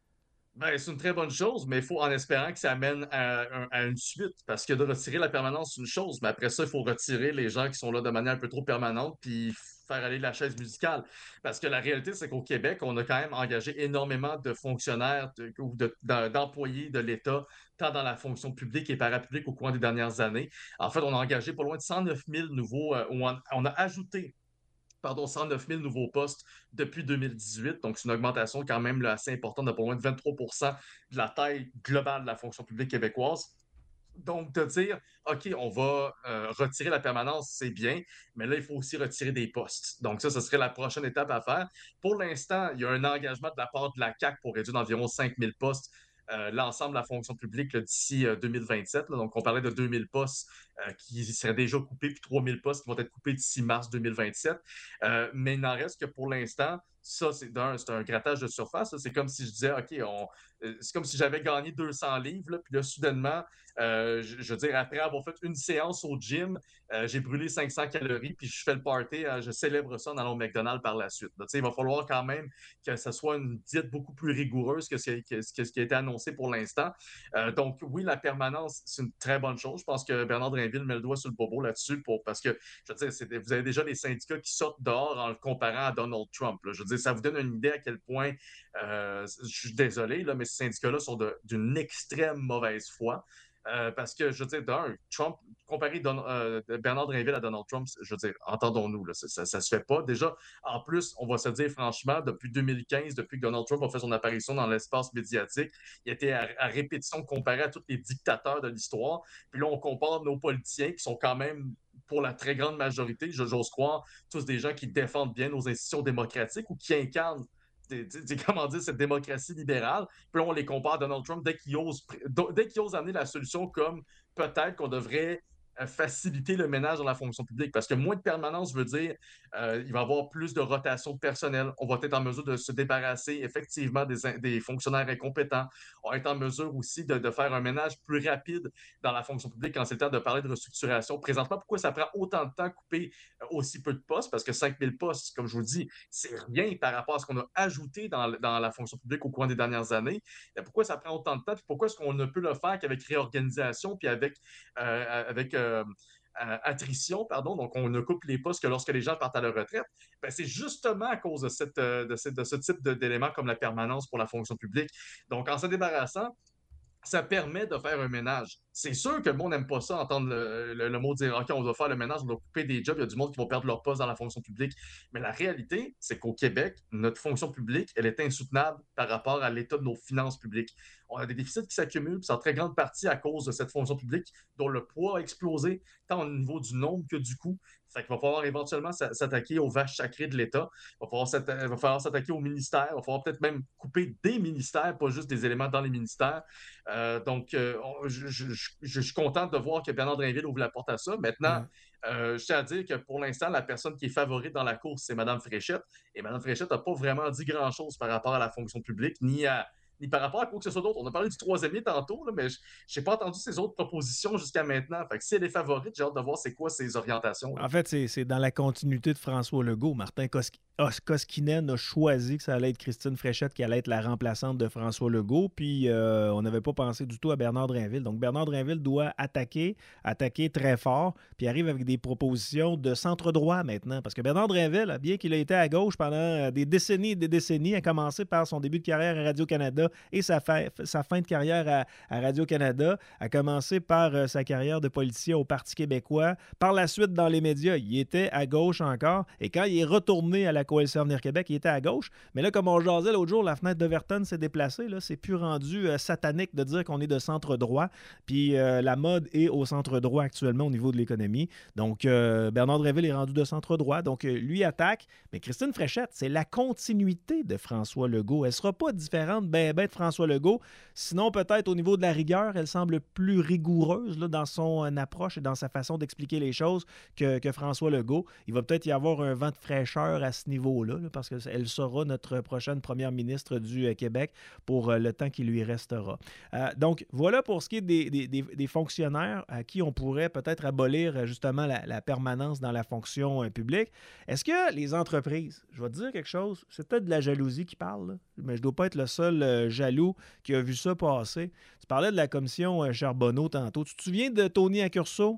Ben, c'est une très bonne chose, mais il faut en espérant que ça amène à, un- à une suite. Parce que de retirer la permanence, c'est une chose, mais après ça, il faut retirer les gens qui sont là de manière un peu trop permanente, puis faire aller la chaise musicale. Parce que la réalité, c'est qu'au Québec, on a quand même engagé énormément de fonctionnaires de- ou de- d'em- d'employés de l'État, tant dans la fonction publique et parapublique au cours des dernières années. En fait, on a engagé pas loin de cent neuf mille nouveaux, euh, ou on, on a ajouté pardon, cent neuf mille nouveaux postes depuis deux mille dix-huit. Donc, c'est une augmentation quand même là, assez importante de pas loin de vingt-trois pour cent de la taille globale de la fonction publique québécoise. Donc, de dire, OK, on va euh, retirer la permanence, c'est bien, mais là, il faut aussi retirer des postes. Donc, ça, ce serait la prochaine étape à faire. Pour l'instant, il y a un engagement de la part de la C A Q pour réduire d'environ cinq mille postes euh, l'ensemble de la fonction publique là, d'ici euh, deux mille vingt-sept. Là. Donc, on parlait de deux mille postes euh, qui seraient déjà coupés, puis trois mille postes qui vont être coupés d'ici mars deux mille vingt-sept. Euh, mais il n'en reste que pour l'instant, ça, c'est un, c'est un grattage de surface. Là. C'est comme si je disais, OK, on, euh, c'est comme si j'avais gagné deux cents livres, là, puis là, soudainement, euh, je, je veux dire, après avoir fait une séance au gym, euh, j'ai brûlé cinq cents calories, puis je fais le party, euh, je célèbre ça dans le McDonald's par la suite. Là. Il va falloir quand même que ce soit une diète beaucoup plus rigoureuse que ce, que, que ce qui a été annoncé pour l'instant. Euh, donc, oui, la permanence, c'est une très bonne chose. Je pense que Bernard Drinville met le doigt sur le bobo là-dessus, pour, parce que, je veux dire, c'est, vous avez déjà des syndicats qui sortent dehors en le comparant à Donald Trump. Là. Je veux dire, ça vous donne une idée à quel point, euh, je suis désolé, là, mais ces syndicats-là sont de, d'une extrême mauvaise foi. Euh, parce que, je veux dire, d'un, Trump, comparer Don, euh, Bernard Drinville à Donald Trump, je veux dire, entendons-nous, là, ça, ça, ça se fait pas. Déjà, en plus, on va se dire franchement, depuis deux mille quinze, depuis que Donald Trump a fait son apparition dans l'espace médiatique, il était à, à répétition comparé à tous les dictateurs de l'histoire. Puis là, on compare nos politiciens qui sont quand même pour la très grande majorité, j'ose croire, tous des gens qui défendent bien nos institutions démocratiques ou qui incarnent comment dire, cette démocratie libérale. Puis là, on les compare à Donald Trump dès qu'il ose, dès qu'il ose amener la solution comme peut-être qu'on devrait faciliter le ménage dans la fonction publique. Parce que moins de permanence veut dire euh, il va y avoir plus de rotation de personnel. On va être en mesure de se débarrasser effectivement des, des fonctionnaires incompétents. On va être en mesure aussi de, de faire un ménage plus rapide dans la fonction publique quand c'est le temps de parler de restructuration. Présentement, pourquoi ça prend autant de temps à couper aussi peu de postes? Parce que cinq mille postes, comme je vous dis, c'est rien par rapport à ce qu'on a ajouté dans, dans la fonction publique au cours des dernières années. Et pourquoi ça prend autant de temps? Puis pourquoi est-ce qu'on ne peut le faire qu'avec réorganisation puis avec, euh, avec euh, euh, attrition, pardon, donc on ne coupe les postes que lorsque les gens partent à la retraite, ben c'est justement à cause de, cette, de, ce, de ce type de, d'éléments comme la permanence pour la fonction publique. Donc, en se débarrassant, ça permet de faire un ménage. C'est sûr que le monde n'aime pas ça, entendre le, le, le mot dire OK, on doit faire le ménage, on doit couper des jobs, il y a du monde qui va perdre leur poste dans la fonction publique. Mais la réalité, c'est qu'au Québec, notre fonction publique, elle est insoutenable par rapport à l'état de nos finances publiques. On a des déficits qui s'accumulent, puis c'est en très grande partie à cause de cette fonction publique dont le poids a explosé, tant au niveau du nombre que du coût. Fait qu'il va falloir éventuellement s'attaquer aux vaches sacrées de l'État. Il va falloir s'attaquer aux ministères. Il va falloir peut-être même couper des ministères, pas juste des éléments dans les ministères. Euh, donc, euh, on, je, je, je, je suis content de voir que Bernard Drinville ouvre la porte à ça. Maintenant, ouais. euh, je tiens à dire que pour l'instant, la personne qui est favorite dans la course, c'est Mme Fréchette. Et Mme Fréchette n'a pas vraiment dit grand-chose par rapport à la fonction publique, ni à ni par rapport à quoi que ce soit d'autre. On a parlé du troisième lien tantôt, là, mais je n'ai pas entendu ses autres propositions jusqu'à maintenant. Fait que si elle est favorite, j'ai hâte de voir c'est quoi ses orientations. Là. En fait, c'est, c'est dans la continuité de François Legault. Martin Koski- Koskinen a choisi que ça allait être Christine Fréchette qui allait être la remplaçante de François Legault, puis euh, on n'avait pas pensé du tout à Bernard Drinville. Donc Bernard Drinville doit attaquer, attaquer très fort, puis arrive avec des propositions de centre-droit maintenant. Parce que Bernard Drinville, bien qu'il a été à gauche pendant des décennies et des décennies, a commencé par son début de carrière à Radio-Canada et sa, fa- sa fin de carrière à, à Radio-Canada, a commencé par euh, sa carrière de politicien au Parti québécois. Par la suite, dans les médias, il était à gauche encore. Et quand il est retourné à la Coalition Avenir Québec, il était à gauche. Mais là, comme on jasait l'autre jour, la fenêtre d'Overton s'est déplacée. Là. C'est plus rendu euh, satanique de dire qu'on est de centre-droit. Puis euh, la mode est au centre-droit actuellement au niveau de l'économie. Donc, euh, Bernard Drinville est rendu de centre-droit. Donc, euh, lui attaque. Mais Christine Fréchette, c'est la continuité de François Legault. Elle ne sera pas différente ben, ben de François Legault. Sinon, peut-être au niveau de la rigueur, elle semble plus rigoureuse là, dans son euh, approche et dans sa façon d'expliquer les choses que, que François Legault. Il va peut-être y avoir un vent de fraîcheur à ce niveau-là, là, parce qu'elle sera notre prochaine première ministre du euh, Québec pour euh, le temps qui lui restera. Euh, donc, voilà pour ce qui est des, des, des, des fonctionnaires à qui on pourrait peut-être abolir justement la, la permanence dans la fonction euh, publique. Est-ce que les entreprises, je vais te dire quelque chose, c'est peut-être de la jalousie qui parle, là, mais je ne dois pas être le seul euh, jaloux qui a vu ça passer. Tu parlais de la commission euh, Charbonneau tantôt. Tu te souviens de Tony Accurso?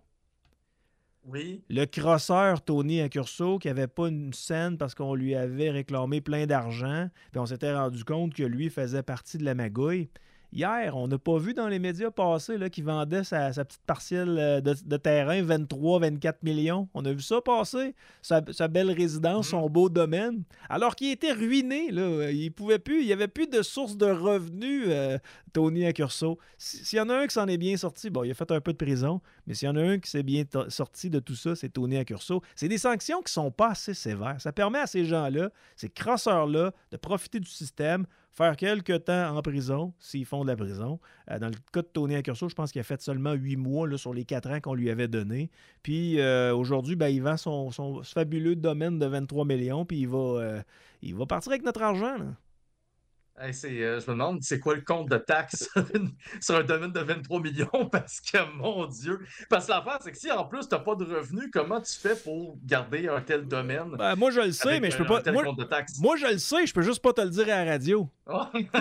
Oui. Le crosseur Tony Accurso qui n'avait pas une scène parce qu'on lui avait réclamé plein d'argent, puis on s'était rendu compte que lui faisait partie de la magouille. Hier, on n'a pas vu dans les médias passer là, qu'il vendait sa, sa petite partielle de, de terrain, vingt-trois à vingt-quatre millions. On a vu ça passer, sa, sa belle résidence, son beau domaine. Alors qu'il était ruiné, là. Il pouvait plus, il n'y avait plus de source de revenus, euh, Tony Accurso. S'il y en a un qui s'en est bien sorti, bon, il a fait un peu de prison, mais s'il y en a un qui s'est bien t- sorti de tout ça, c'est Tony Accurso. C'est des sanctions qui ne sont pas assez sévères. Ça permet à ces gens-là, ces crosseurs-là, de profiter du système, faire quelques temps en prison, s'ils font de la prison. Euh, dans le cas de Tony Accurso, je pense qu'il a fait seulement huit mois là, sur les quatre ans qu'on lui avait donnés. Puis euh, aujourd'hui, ben, il vend son, son fabuleux domaine de vingt-trois millions, puis il va, euh, il va partir avec notre argent, là. Hey, c'est, euh, je me demande, c'est quoi le compte de taxes sur un domaine de vingt-trois millions? Parce que, mon Dieu! Parce que l'affaire, c'est que si en plus, tu n'as pas de revenus, comment tu fais pour garder un tel domaine Ben, moi, je le sais, mais je peux un, pas. un tel Moi, compte de taxes? moi, je le sais, je peux juste pas te le dire à la radio. Ouais,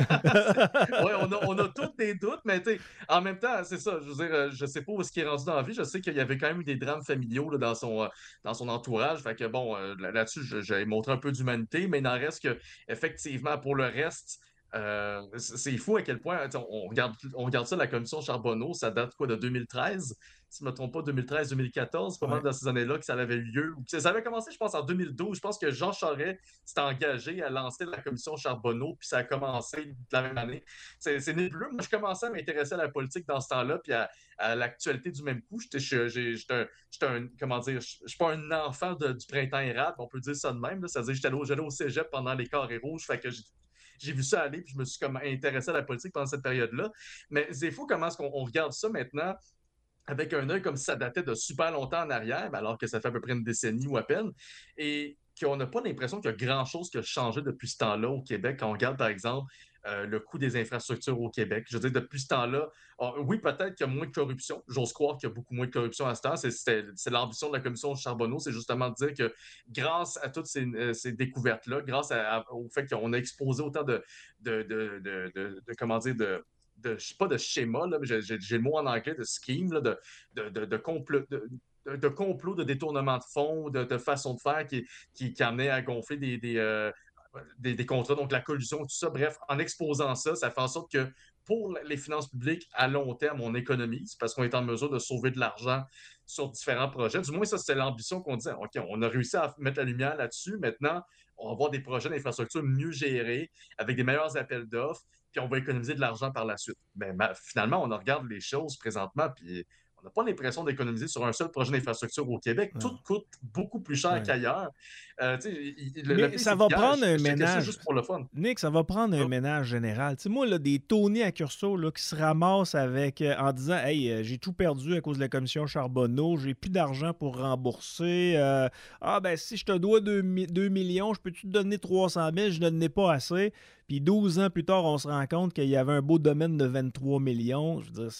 on a, on a tous des doutes, mais tu sais, en même temps, c'est ça. Je veux dire, je sais pas où est-ce qu'il est rendu dans la vie. Je sais qu'il y avait quand même eu des drames familiaux là, dans, son, euh, dans son entourage. Fait que bon, euh, là-dessus, je- j'ai montré un peu d'humanité, mais il n'en reste que, effectivement, pour le reste, euh, c'est c'est fou à quel point, tu sais, on regarde, on regarde ça, la commission Charbonneau, ça date quoi de deux mille treize? Si je ne me trompe pas, deux mille treize deux mille quatorze, pas Ouais. mal dans ces années-là que ça avait eu lieu. Ça avait commencé, je pense, en deux mille douze. Je pense que Jean Charest s'est engagé à lancer la commission Charbonneau, puis ça a commencé la même année. C'est c'est nébuleux. Moi, je commençais à m'intéresser à la politique dans ce temps-là, puis à, à l'actualité du même coup. J'étais je- j'ai- j'étais un, j'étais un- comment dire, je je suis pas un enfant de- du printemps érable, on peut dire ça de même, là. C'est-à-dire que j'étais allé au- j'allais au cégep pendant les carrés rouges, fait que j'ai j'ai vu ça aller, puis je me suis comme intéressé à la politique pendant cette période-là. Mais c'est fou comment est-ce qu'on on regarde ça maintenant avec un œil comme si ça datait de super longtemps en arrière, alors que ça fait à peu près une décennie ou à peine, et qu'on n'a pas l'impression qu'il y a grand-chose qui a changé depuis ce temps-là au Québec. Quand on regarde, par exemple, euh, le coût des infrastructures au Québec. Je veux dire, depuis ce temps-là, oh, oui, peut-être qu'il y a moins de corruption. J'ose croire qu'il y a beaucoup moins de corruption à ce temps. C'est, c'est, c'est l'ambition de la commission Charbonneau, c'est justement de dire que grâce à toutes ces, euh, ces découvertes-là, grâce à, à, au fait qu'on a exposé autant de, de, de, de, de, de comment dire, de de, pas de schéma, là, mais j'ai, j'ai, j'ai le mot en anglais, de scheme, là, de, de, de, de, complot, de, de complot, de détournement de fonds, de, de façon de faire qui, qui, qui amenait à gonfler des, des, euh, des, des contrats, donc la collusion, tout ça. Bref, en exposant ça, ça fait en sorte que pour les finances publiques, à long terme, on économise parce qu'on est en mesure de sauver de l'argent sur différents projets. Du moins, ça, c'était l'ambition qu'on disait. OK, on a réussi à mettre la lumière là-dessus. Maintenant, on va avoir des projets d'infrastructure mieux gérés, avec des meilleurs appels d'offres, puis on va économiser de l'argent par la suite. Mais ben, finalement, on regarde les choses présentement, puis on n'a pas l'impression d'économiser sur un seul projet d'infrastructure au Québec. Non. Tout coûte beaucoup plus cher Ouais. qu'ailleurs. Euh, il, il, le, Mais le pire, ça c'est va qu'hier, prendre je- un je checkais ça ménage. juste pour le fun. Nick, ça va prendre un Oh. ménage général. Tu sais, moi, là, des Tony Accurso là, qui se ramassent avec, euh, en disant « Hey, euh, j'ai tout perdu à cause de la commission Charbonneau, j'ai plus d'argent pour rembourser. Euh, ah, ben, si je te dois deux millions, je peux-tu te donner trois cent mille? Je ne n'ai pas assez. » Puis douze ans plus tard, on se rend compte qu'il y avait un beau domaine de vingt-trois millions. Je veux dire,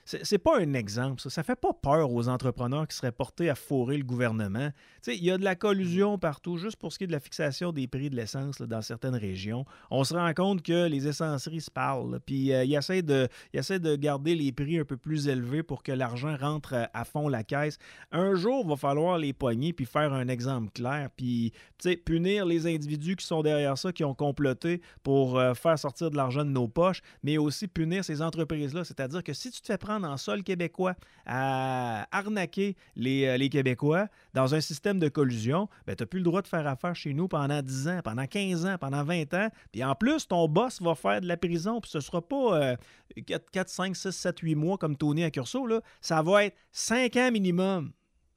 c'est, c'est pas un exemple, ça. Ça fait pas peur aux entrepreneurs qui seraient portés à fourrer le gouvernement. Tu sais, il y a de la collusion partout, juste pour ce qui est de la fixation des prix de l'essence là, dans certaines régions. On se rend compte que les essenceries se parlent, là, puis euh, ils essaient de, ils essaient de garder les prix un peu plus élevés pour que l'argent rentre à, à fond la caisse. Un jour, il va falloir les pogner puis faire un exemple clair, puis tu sais, punir les individus qui sont derrière ça, qui ont comploté pour euh, faire sortir de l'argent de nos poches, mais aussi punir ces entreprises-là. C'est-à-dire que si tu te fais prendre en sol québécois à arnaquer les, euh, les Québécois dans un système de collusion, ben, tu n'as plus le droit de faire affaire chez nous pendant dix ans, pendant quinze ans, pendant vingt ans. Puis en plus, ton boss va faire de la prison, puis ce ne sera pas euh, quatre, cinq, six, sept, huit mois comme Tony à Curso, là. Ça va être cinq ans minimum.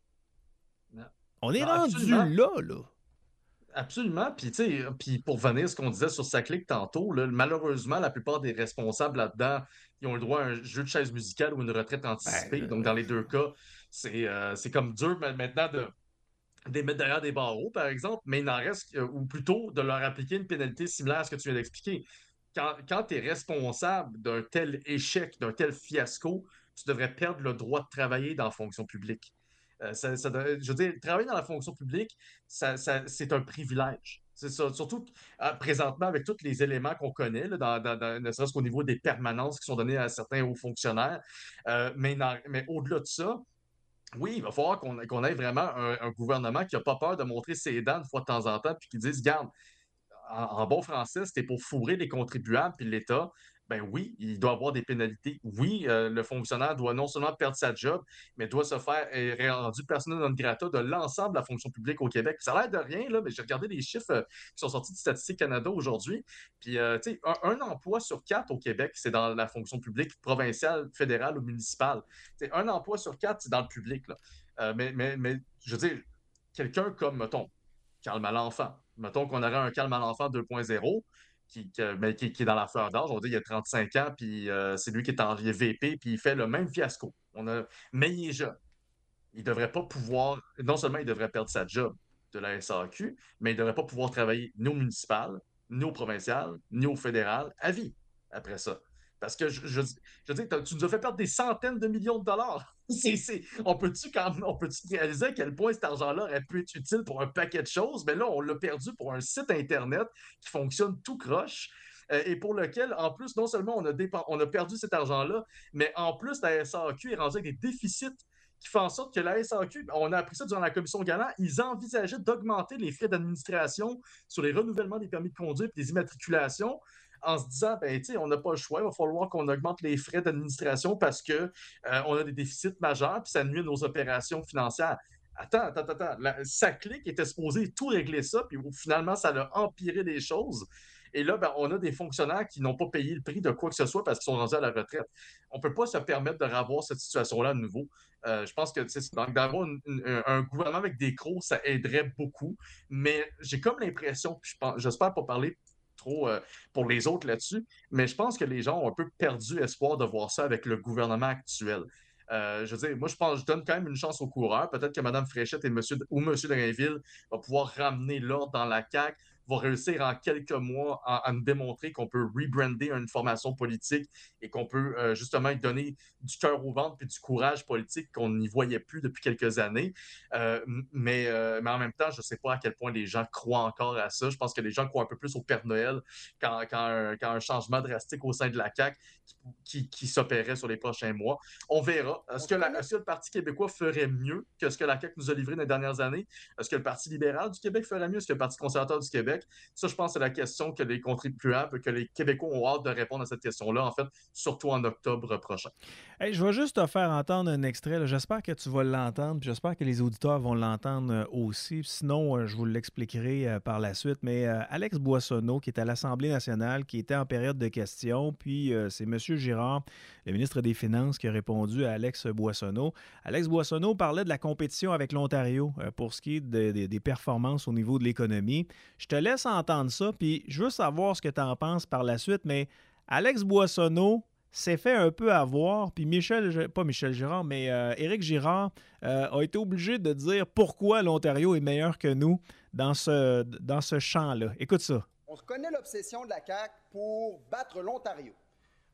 Non. On est Non, rendu absolument. là, là. Absolument. Puis, tu sais, puis pour venir à ce qu'on disait sur Saclic tantôt, là, malheureusement, la plupart des responsables là-dedans, ils ont le droit à un jeu de chaise musicale ou une retraite Ben, anticipée. Donc, euh, dans les deux cas, c'est euh, c'est comme dur ma- maintenant de, de les mettre derrière des barreaux, par exemple, mais il n'en reste, que- ou plutôt de leur appliquer une pénalité similaire à ce que tu viens d'expliquer. Quand, quand tu es responsable d'un tel échec, d'un tel fiasco, tu devrais perdre le droit de travailler dans la fonction publique. Euh, ça- ça doit- je veux dire, travailler dans la fonction publique, ça- ça- c'est un privilège. C'est ça. Surtout euh, présentement, avec tous les éléments qu'on connaît, là, dans, dans- dans- ne serait-ce qu'au niveau des permanences qui sont données à certains hauts fonctionnaires. Euh, mais non- mais au-delà de ça, oui, il va falloir qu'on qu'on ait vraiment un, un gouvernement qui n'a pas peur de montrer ses dents une fois de temps en temps, puis qui dise, garde, en, en bon français, c'était pour fourrer les contribuables puis l'État. Ben oui, il doit avoir des pénalités. Oui, euh, le fonctionnaire doit non seulement perdre sa job, mais doit se faire euh, rendu personnel non grata de l'ensemble de la fonction publique au Québec. Ça a l'air de rien, là, mais j'ai regardé les chiffres euh, qui sont sortis de Statistique Canada aujourd'hui. Puis, euh, tu sais, un, un emploi sur quatre au Québec, c'est dans la fonction publique provinciale, fédérale ou municipale. T'sais, un emploi sur quatre, c'est dans le public, là. Euh, mais, mais, mais, je veux dire, quelqu'un comme, mettons, Karl Malenfant. Mettons qu'on aurait un Karl Malenfant deux point zéro qui, qui, mais qui, qui est dans la fleur d'âge. On dit qu'il a trente-cinq ans, puis euh, c'est lui qui est en V P, puis il fait le même fiasco. On a... Mais il est jeune. Il ne devrait pas pouvoir, non seulement il devrait perdre sa job de la S A Q, mais il ne devrait pas pouvoir travailler ni au municipal, ni au provincial, ni au fédéral à vie après ça. Parce que je, je, je veux dire, tu nous as fait perdre des centaines de millions de dollars. C'est, c'est, on peut-tu quand même, on peut-tu réaliser à quel point cet argent-là aurait pu être utile pour un paquet de choses? Mais là, on l'a perdu pour un site Internet qui fonctionne tout croche. Euh, et pour lequel, en plus, non seulement on a, dépen- on a perdu cet argent-là, mais en plus, la S A Q est rendue avec des déficits qui font en sorte que la S A Q, on a appris ça durant la commission Galland, ils envisageaient d'augmenter les frais d'administration sur les renouvellements des permis de conduire et des immatriculations en se disant, ben, tu sais, on n'a pas le choix, il va falloir qu'on augmente les frais d'administration parce qu'on euh, a des déficits majeurs puis ça nuit à nos opérations financières. Attends, attends, attends. La, Saclic était supposé tout régler ça, puis finalement, ça a empiré les choses. Et là, ben, on a des fonctionnaires qui n'ont pas payé le prix de quoi que ce soit parce qu'ils sont rendus à la retraite. On ne peut pas se permettre de revoir cette situation-là à nouveau. Euh, je pense que donc, d'avoir une, une, un gouvernement avec des crocs, ça aiderait beaucoup. Mais j'ai comme l'impression, puis j'espère pas parler trop euh, pour les autres là-dessus, mais je pense que les gens ont un peu perdu espoir de voir ça avec le gouvernement actuel. Euh, je veux dire, moi, je pense, je donne quand même une chance aux coureurs. Peut-être que Mme Fréchette et Monsieur, ou M. Drainville va pouvoir ramener l'ordre dans la C A Q, va réussir en quelques mois à, à nous démontrer qu'on peut rebrander une formation politique et qu'on peut euh, justement y donner du cœur au ventre puis du courage politique qu'on n'y voyait plus depuis quelques années. Euh, mais, euh, mais en même temps, je ne sais pas à quel point les gens croient encore à ça. Je pense que les gens croient un peu plus au Père Noël quand, quand, un, quand un changement drastique au sein de la C A Q qui, qui, qui s'opérait sur les prochains mois. On verra. Est-ce que, la, est-ce que le Parti québécois ferait mieux que ce que la C A Q nous a livré dans les dernières années? Est-ce que le Parti libéral du Québec ferait mieux? Est-ce que le Parti conservateur du Québec? Ça, je pense que c'est la question que les contribuables, que les Québécois ont hâte de répondre à cette question-là, en fait, surtout en octobre prochain. Hey, je vais juste te faire entendre un extrait. Là. J'espère que tu vas l'entendre, puis j'espère que les auditeurs vont l'entendre aussi. Sinon, je vous l'expliquerai par la suite. Mais Alex Boissonnault, qui est à l'Assemblée nationale, qui était en période de questions, puis c'est M. Girard, le ministre des Finances, qui a répondu à Alex Boissonnault. Alex Boissonnault parlait de la compétition avec l'Ontario pour ce qui est de, de, des performances au niveau de l'économie. Je te laisse entendre ça, puis je veux savoir ce que tu en penses par la suite, mais Alex Boissonnault s'est fait un peu avoir, puis Michel, pas Michel Girard, mais euh, Éric Girard euh, a été obligé de dire pourquoi l'Ontario est meilleur que nous dans ce, dans ce champ-là. Écoute ça. On reconnaît l'obsession de la C A Q pour battre l'Ontario.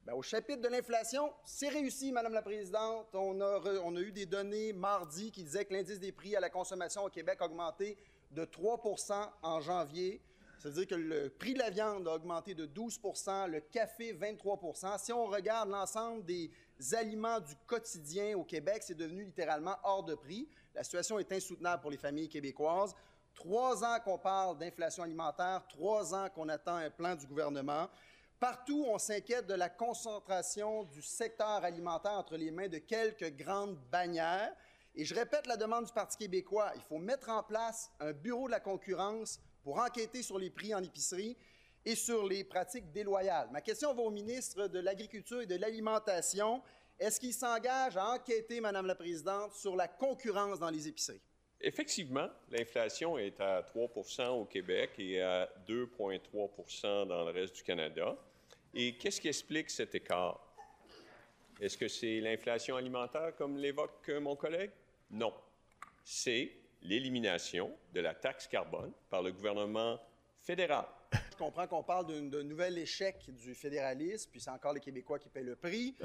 Bien, au chapitre de l'inflation, c'est réussi, Madame la Présidente. On a, re, on a eu des données mardi qui disaient que l'indice des prix à la consommation au Québec a augmenté de trois pour cent en janvier. Ça veut dire que le prix de la viande a augmenté de douze pour cent, le café vingt-trois pour cent. Si on regarde l'ensemble des aliments du quotidien au Québec, c'est devenu littéralement hors de prix. La situation est insoutenable pour les familles québécoises. Trois ans qu'on parle d'inflation alimentaire, trois ans qu'on attend un plan du gouvernement. Partout, on s'inquiète de la concentration du secteur alimentaire entre les mains de quelques grandes bannières. Et je répète la demande du Parti québécois, il faut mettre en place un bureau de la concurrence pour enquêter sur les prix en épicerie et sur les pratiques déloyales. Ma question va au ministre de l'Agriculture et de l'Alimentation. Est-ce qu'il s'engage à enquêter, Madame la Présidente, sur la concurrence dans les épiceries? Effectivement, l'inflation est à trois pour cent au Québec et à deux virgule trois pour cent dans le reste du Canada. Et qu'est-ce qui explique cet écart? Est-ce que c'est l'inflation alimentaire, comme l'évoque mon collègue? Non. C'est l'élimination de la taxe carbone par le gouvernement fédéral. Je comprends qu'on parle d'un, d'un nouvel échec du fédéralisme, puis c'est encore les Québécois qui paient le prix.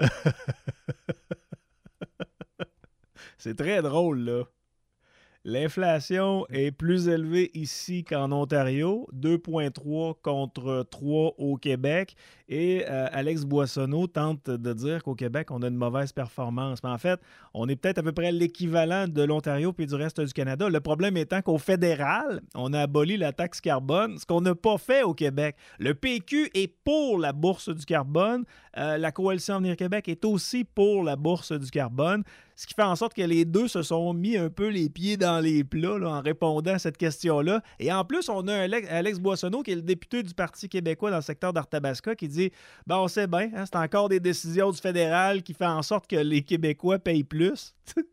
C'est très drôle, là. L'inflation est plus élevée ici qu'en Ontario, deux virgule trois contre trois au Québec. Et euh, Alex Boissonneau tente de dire qu'au Québec, on a une mauvaise performance. Mais en fait, on est peut-être à peu près l'équivalent de l'Ontario puis du reste du Canada. Le problème étant qu'au fédéral, on a aboli la taxe carbone, ce qu'on n'a pas fait au Québec. Le P Q est pour la bourse du carbone. Euh, la Coalition Avenir Québec est aussi pour la bourse du carbone. Ce qui fait en sorte que les deux se sont mis un peu les pieds dans les plats là, en répondant à cette question-là. Et en plus, on a Alex, Alex Boissonneau, qui est le député du Parti québécois dans le secteur d'Arthabasca, qui dit « Ben, on sait bien, hein, c'est encore des décisions du fédéral qui fait en sorte que les Québécois payent plus. »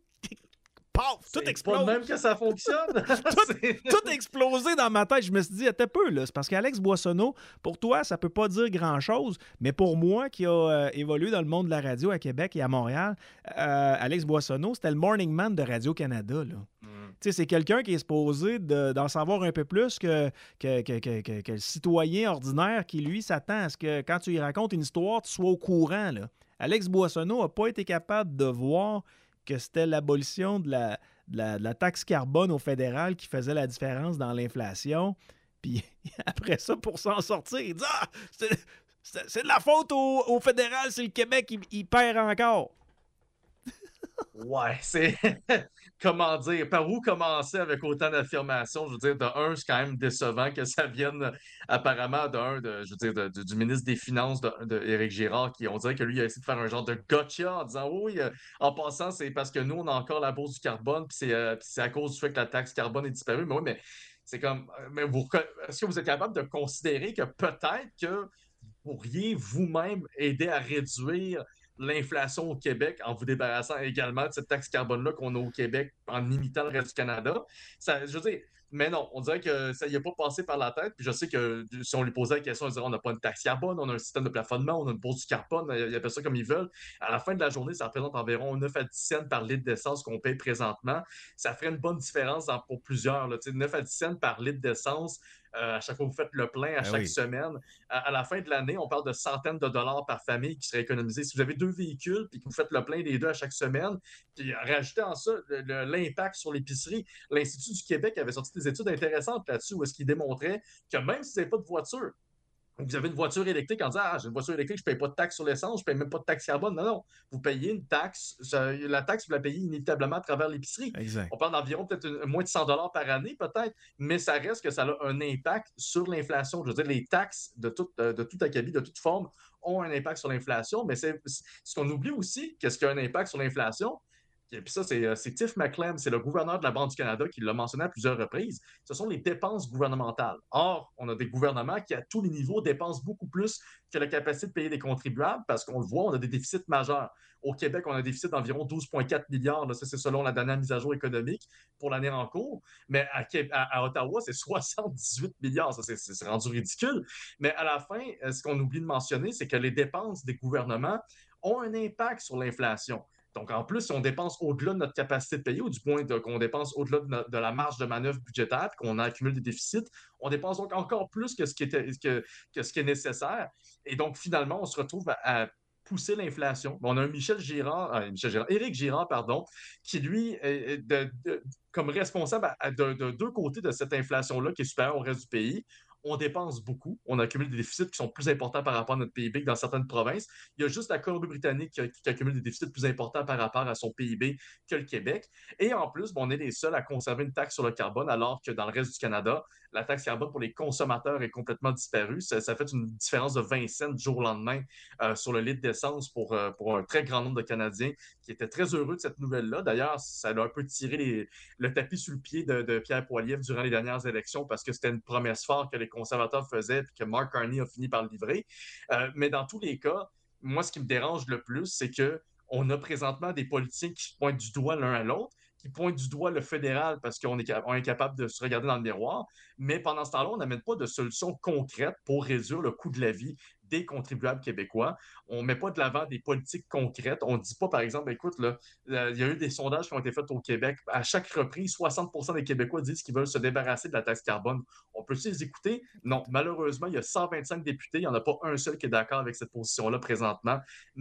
Paf! Tout explose! C'est pas de même que ça fonctionne! tout, tout explosé dans ma tête. Je me suis dit, attends un peu, là. C'est parce qu'Alex Boissonneau, pour toi, ça peut pas dire grand-chose, mais pour moi, qui a euh, évolué dans le monde de la radio à Québec et à Montréal, euh, Alex Boissonneau, c'était le morning man de Radio-Canada, là. Mm. Tu sais, c'est quelqu'un qui est supposé de, d'en savoir un peu plus que, que, que, que, que, que le citoyen ordinaire qui, lui, s'attend à ce que quand tu lui racontes une histoire, tu sois au courant, là. Alex Boissonneau n'a pas été capable de voir que c'était l'abolition de la, de, la, de la taxe carbone au fédéral qui faisait la différence dans l'inflation. Puis après ça, pour s'en sortir, il dit « Ah, c'est, c'est, c'est de la faute au, au fédéral, c'est le Québec, il, il perd encore. » Ouais, c'est... Comment dire? Par où commencer avec autant d'affirmations? Je veux dire, de un, c'est quand même décevant que ça vienne apparemment d'un, de, je veux dire, de, de, du ministre des Finances, de, de Éric Girard, qui, on dirait que lui, il a essayé de faire un genre de gotcha en disant, oui, euh, en passant, c'est parce que nous, on a encore la bourse du carbone, puis c'est, euh, puis c'est à cause du fait que la taxe carbone est disparue. Mais oui, mais c'est comme, mais vous, est-ce que vous êtes capable de considérer que peut-être que vous pourriez vous-même aider à réduire l'inflation au Québec en vous débarrassant également de cette taxe carbone-là qu'on a au Québec en limitant le reste du Canada? Ça, je veux dire, mais non, on dirait que ça n'y a pas passé par la tête. Puis je sais que si on lui posait la question, on dirait on n'a pas une taxe carbone, on a un système de plafonnement, on a une bourse du carbone, ils appellent ça comme ils veulent. À la fin de la journée, ça représente environ neuf à dix cents par litre d'essence qu'on paye présentement. Ça ferait une bonne différence dans, pour plusieurs. Là, neuf à dix cents par litre d'essence. Euh, à chaque fois que vous faites le plein, à ben chaque oui. semaine. À, à la fin de l'année, on parle de centaines de dollars par famille qui seraient économisés. Si vous avez deux véhicules puis que vous faites le plein des deux à chaque semaine, puis rajoutez en ça le, le, l'impact sur l'épicerie. L'Institut du Québec avait sorti des études intéressantes là-dessus où est-ce qu'il démontrait que même si vous n'avez pas de voiture, vous avez une voiture électrique en disant « Ah, j'ai une voiture électrique, je ne paye pas de taxe sur l'essence, je ne paye même pas de taxe carbone. » Non, non, vous payez une taxe. La taxe, vous la payez inévitablement à travers l'épicerie. Exact. On parle d'environ peut-être une, moins de cent dollars par année, peut-être, mais ça reste que ça a un impact sur l'inflation. Je veux dire, les taxes de tout, de tout acabit, de toute forme, ont un impact sur l'inflation, mais c'est ce qu'on oublie aussi, qu'est-ce qui a un impact sur l'inflation. Et puis ça, c'est, c'est Tiff Macklem, c'est le gouverneur de la Banque du Canada qui l'a mentionné à plusieurs reprises. Ce sont les dépenses gouvernementales. Or, on a des gouvernements qui, à tous les niveaux, dépensent beaucoup plus que la capacité de payer des contribuables parce qu'on le voit, on a des déficits majeurs. Au Québec, on a un déficit d'environ douze virgule quatre milliards. Là, ça, c'est selon la dernière mise à jour économique pour l'année en cours. Mais à, à, à Ottawa, c'est soixante-dix-huit milliards. Ça, c'est, c'est rendu ridicule. Mais à la fin, ce qu'on oublie de mentionner, c'est que les dépenses des gouvernements ont un impact sur l'inflation. Donc, en plus, si on dépense au-delà de notre capacité de payer, ou du point de, qu'on dépense au-delà de, no- de la marge de manœuvre budgétaire, qu'on accumule des déficits, on dépense donc encore plus que ce qui, était, que, que ce qui est nécessaire. Et donc, finalement, on se retrouve à, à pousser l'inflation. On a un Michel Girard, euh, Michel Girard, Éric Girard, pardon, qui lui est de, de, comme responsable à, de, de deux côtés de cette inflation-là qui est supérieure au reste du pays. On dépense beaucoup. On accumule des déficits qui sont plus importants par rapport à notre P I B que dans certaines provinces. Il y a juste la Colombie-Britannique qui, qui accumule des déficits plus importants par rapport à son P I B que le Québec. Et en plus, bon, on est les seuls à conserver une taxe sur le carbone, alors que dans le reste du Canada, la taxe carbone pour les consommateurs est complètement disparue. Ça, ça fait une différence de vingt cents du jour au lendemain euh, sur le litre d'essence pour, euh, pour un très grand nombre de Canadiens qui étaient très heureux de cette nouvelle-là. D'ailleurs, ça a un peu tiré les, le tapis sous le pied de, de Pierre Poilievre durant les dernières élections parce que c'était une promesse forte que les conservateurs faisaient et que Mark Carney a fini par le livrer. Euh, mais dans tous les cas, moi, ce qui me dérange le plus, c'est qu'on a présentement des politiciens qui pointent du doigt l'un à l'autre, qui pointent du doigt le fédéral parce qu'on est, on est capable de se regarder dans le miroir, mais pendant ce temps-là, on n'amène pas de solutions concrètes pour réduire le coût de la vie des contribuables québécois. On ne met pas de l'avant des politiques concrètes. On ne dit pas, par exemple, écoute, là, euh, il y a eu des sondages qui ont été faits au Québec. À chaque reprise, soixante pour cent des Québécois disent qu'ils veulent se débarrasser de la taxe carbone. On peut-tu les écouter? Non. Malheureusement, il y a cent vingt-cinq députés. Il n'y en a pas un seul qui est d'accord avec cette position-là présentement,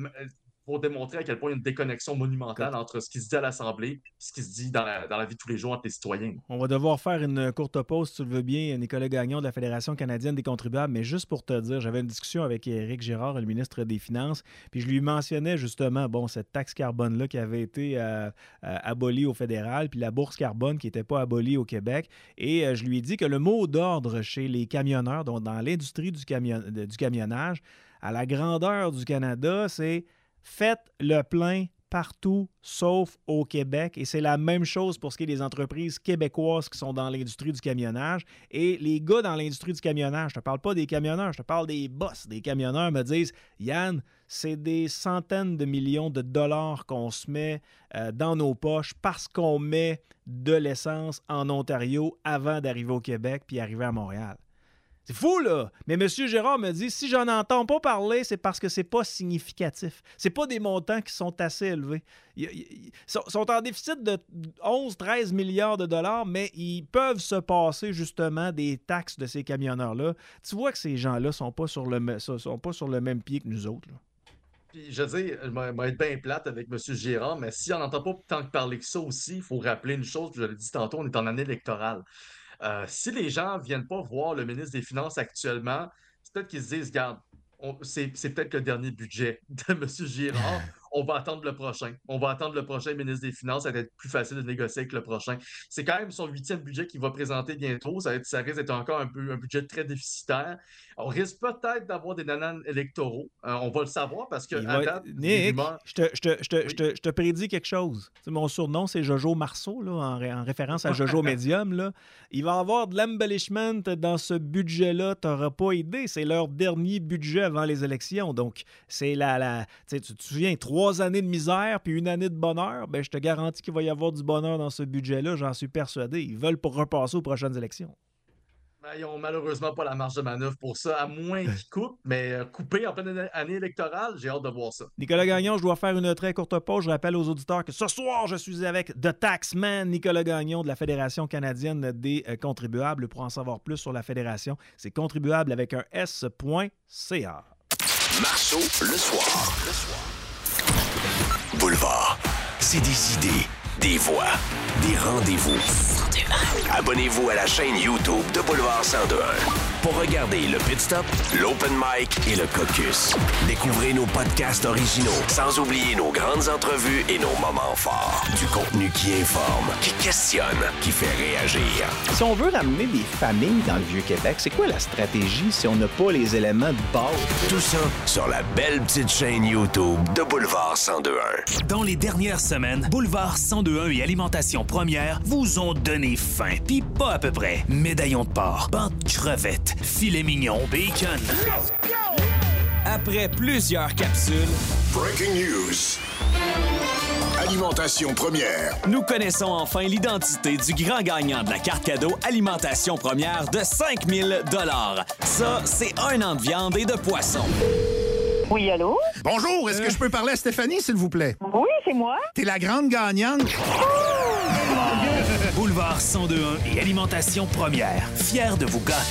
pour démontrer à quel point il y a une déconnexion monumentale entre ce qui se dit à l'Assemblée et ce qui se dit dans la, dans la vie de tous les jours entre les citoyens. On va devoir faire une courte pause, si tu le veux bien, Nicolas Gagnon de la Fédération canadienne des contribuables, mais juste pour te dire, j'avais une discussion avec Éric Girard, le ministre des Finances, puis je lui mentionnais justement bon, cette taxe carbone-là qui avait été euh, euh, abolie au fédéral, puis la bourse carbone qui n'était pas abolie au Québec, et euh, je lui ai dit que le mot d'ordre chez les camionneurs, donc dans l'industrie du, camion, du camionnage, à la grandeur du Canada, c'est faites le plein partout, sauf au Québec. Et c'est la même chose pour ce qui est des entreprises québécoises qui sont dans l'industrie du camionnage. Et les gars dans l'industrie du camionnage, je ne te parle pas des camionneurs, je te parle des boss des camionneurs, me disent « Yann, c'est des centaines de millions de dollars qu'on se met euh, dans nos poches parce qu'on met de l'essence en Ontario avant d'arriver au Québec puis arriver à Montréal. » C'est fou, là! Mais M. Girard me dit, si j'en entends pas parler, c'est parce que c'est pas significatif. C'est pas des montants qui sont assez élevés. Ils, ils sont en déficit de onze à treize milliards de dollars, mais ils peuvent se passer justement des taxes de ces camionneurs-là. Tu vois que ces gens-là sont pas sur le, sont pas sur le même pied que nous autres, là. Puis, je veux dire, je vais être bien plate avec M. Girard, mais si on n'entend pas tant que parler que ça aussi, il faut rappeler une chose, je l'ai dit tantôt, on est en année électorale. Euh, si les gens ne viennent pas voir le ministre des Finances actuellement, c'est peut-être qu'ils se disent, regarde, on, c'est, c'est peut-être le dernier budget de M. Girard. On va attendre le prochain. On va attendre le prochain ministre des Finances. Ça va être plus facile de négocier avec le prochain. C'est quand même son huitième budget qu'il va présenter bientôt. Ça, va être, ça risque d'être encore un, peu, un budget très déficitaire. On risque peut-être d'avoir des nananes électoraux. Euh, on va le savoir parce que... Va... Date, Nick, rumeurs... je, te, je, te, je, te, oui. je, te, je te prédis quelque chose. Tu sais, mon surnom, c'est Jojo Marceau, là, en, ré, en référence à Jojo Medium. Là. Il va y avoir de l'embellishment dans ce budget-là. Tu n'auras pas idée. C'est leur dernier budget avant les élections. Donc, c'est la... la tu te souviens, trois Trois années de misère puis une année de bonheur, ben je te garantis qu'il va y avoir du bonheur dans ce budget-là, j'en suis persuadé. Ils veulent pour repasser aux prochaines élections. Ben, ils n'ont malheureusement pas la marge de manœuvre pour ça, à moins qu'ils coupent, mais couper en pleine année électorale, j'ai hâte de voir ça. Nicolas Gagnon, je dois faire une très courte pause. Je rappelle aux auditeurs que ce soir, je suis avec The Taxman, Nicolas Gagnon de la Fédération canadienne des contribuables. Pour en savoir plus sur la Fédération, c'est contribuable avec un S.ca. Marceau, le soir. Le soir. Boulevard, c'est des idées, des voix, des rendez-vous. Abonnez-vous à la chaîne YouTube de Boulevard cent deux un pour regarder le Pit Stop, l'Open Mic et le Caucus. Découvrez nos podcasts originaux, sans oublier nos grandes entrevues et nos moments forts. Du contenu qui informe, qui questionne, qui fait réagir. Si on veut ramener des familles dans le Vieux-Québec, c'est quoi la stratégie si on n'a pas les éléments de base? Tout ça sur la belle petite chaîne YouTube de Boulevard cent deux un. Dans les dernières semaines, Boulevard cent deux un et Alimentation Première vous ont donné faim. Pis pas à peu près. Médaillon de porc, banc de crevettes, filet mignon, bacon. Let's go! Après plusieurs capsules... Breaking news. Alimentation Première. Nous connaissons enfin l'identité du grand gagnant de la carte cadeau Alimentation Première de cinq mille dollars. Ça, c'est un an de viande et de poisson. Oui, allô? Bonjour, est-ce euh... que je peux parler à Stéphanie, s'il vous plaît? Oui, c'est moi. T'es la grande gagnante. Oh! Boulevard cent deux un et Alimentation Première. Fiers de vous gâter.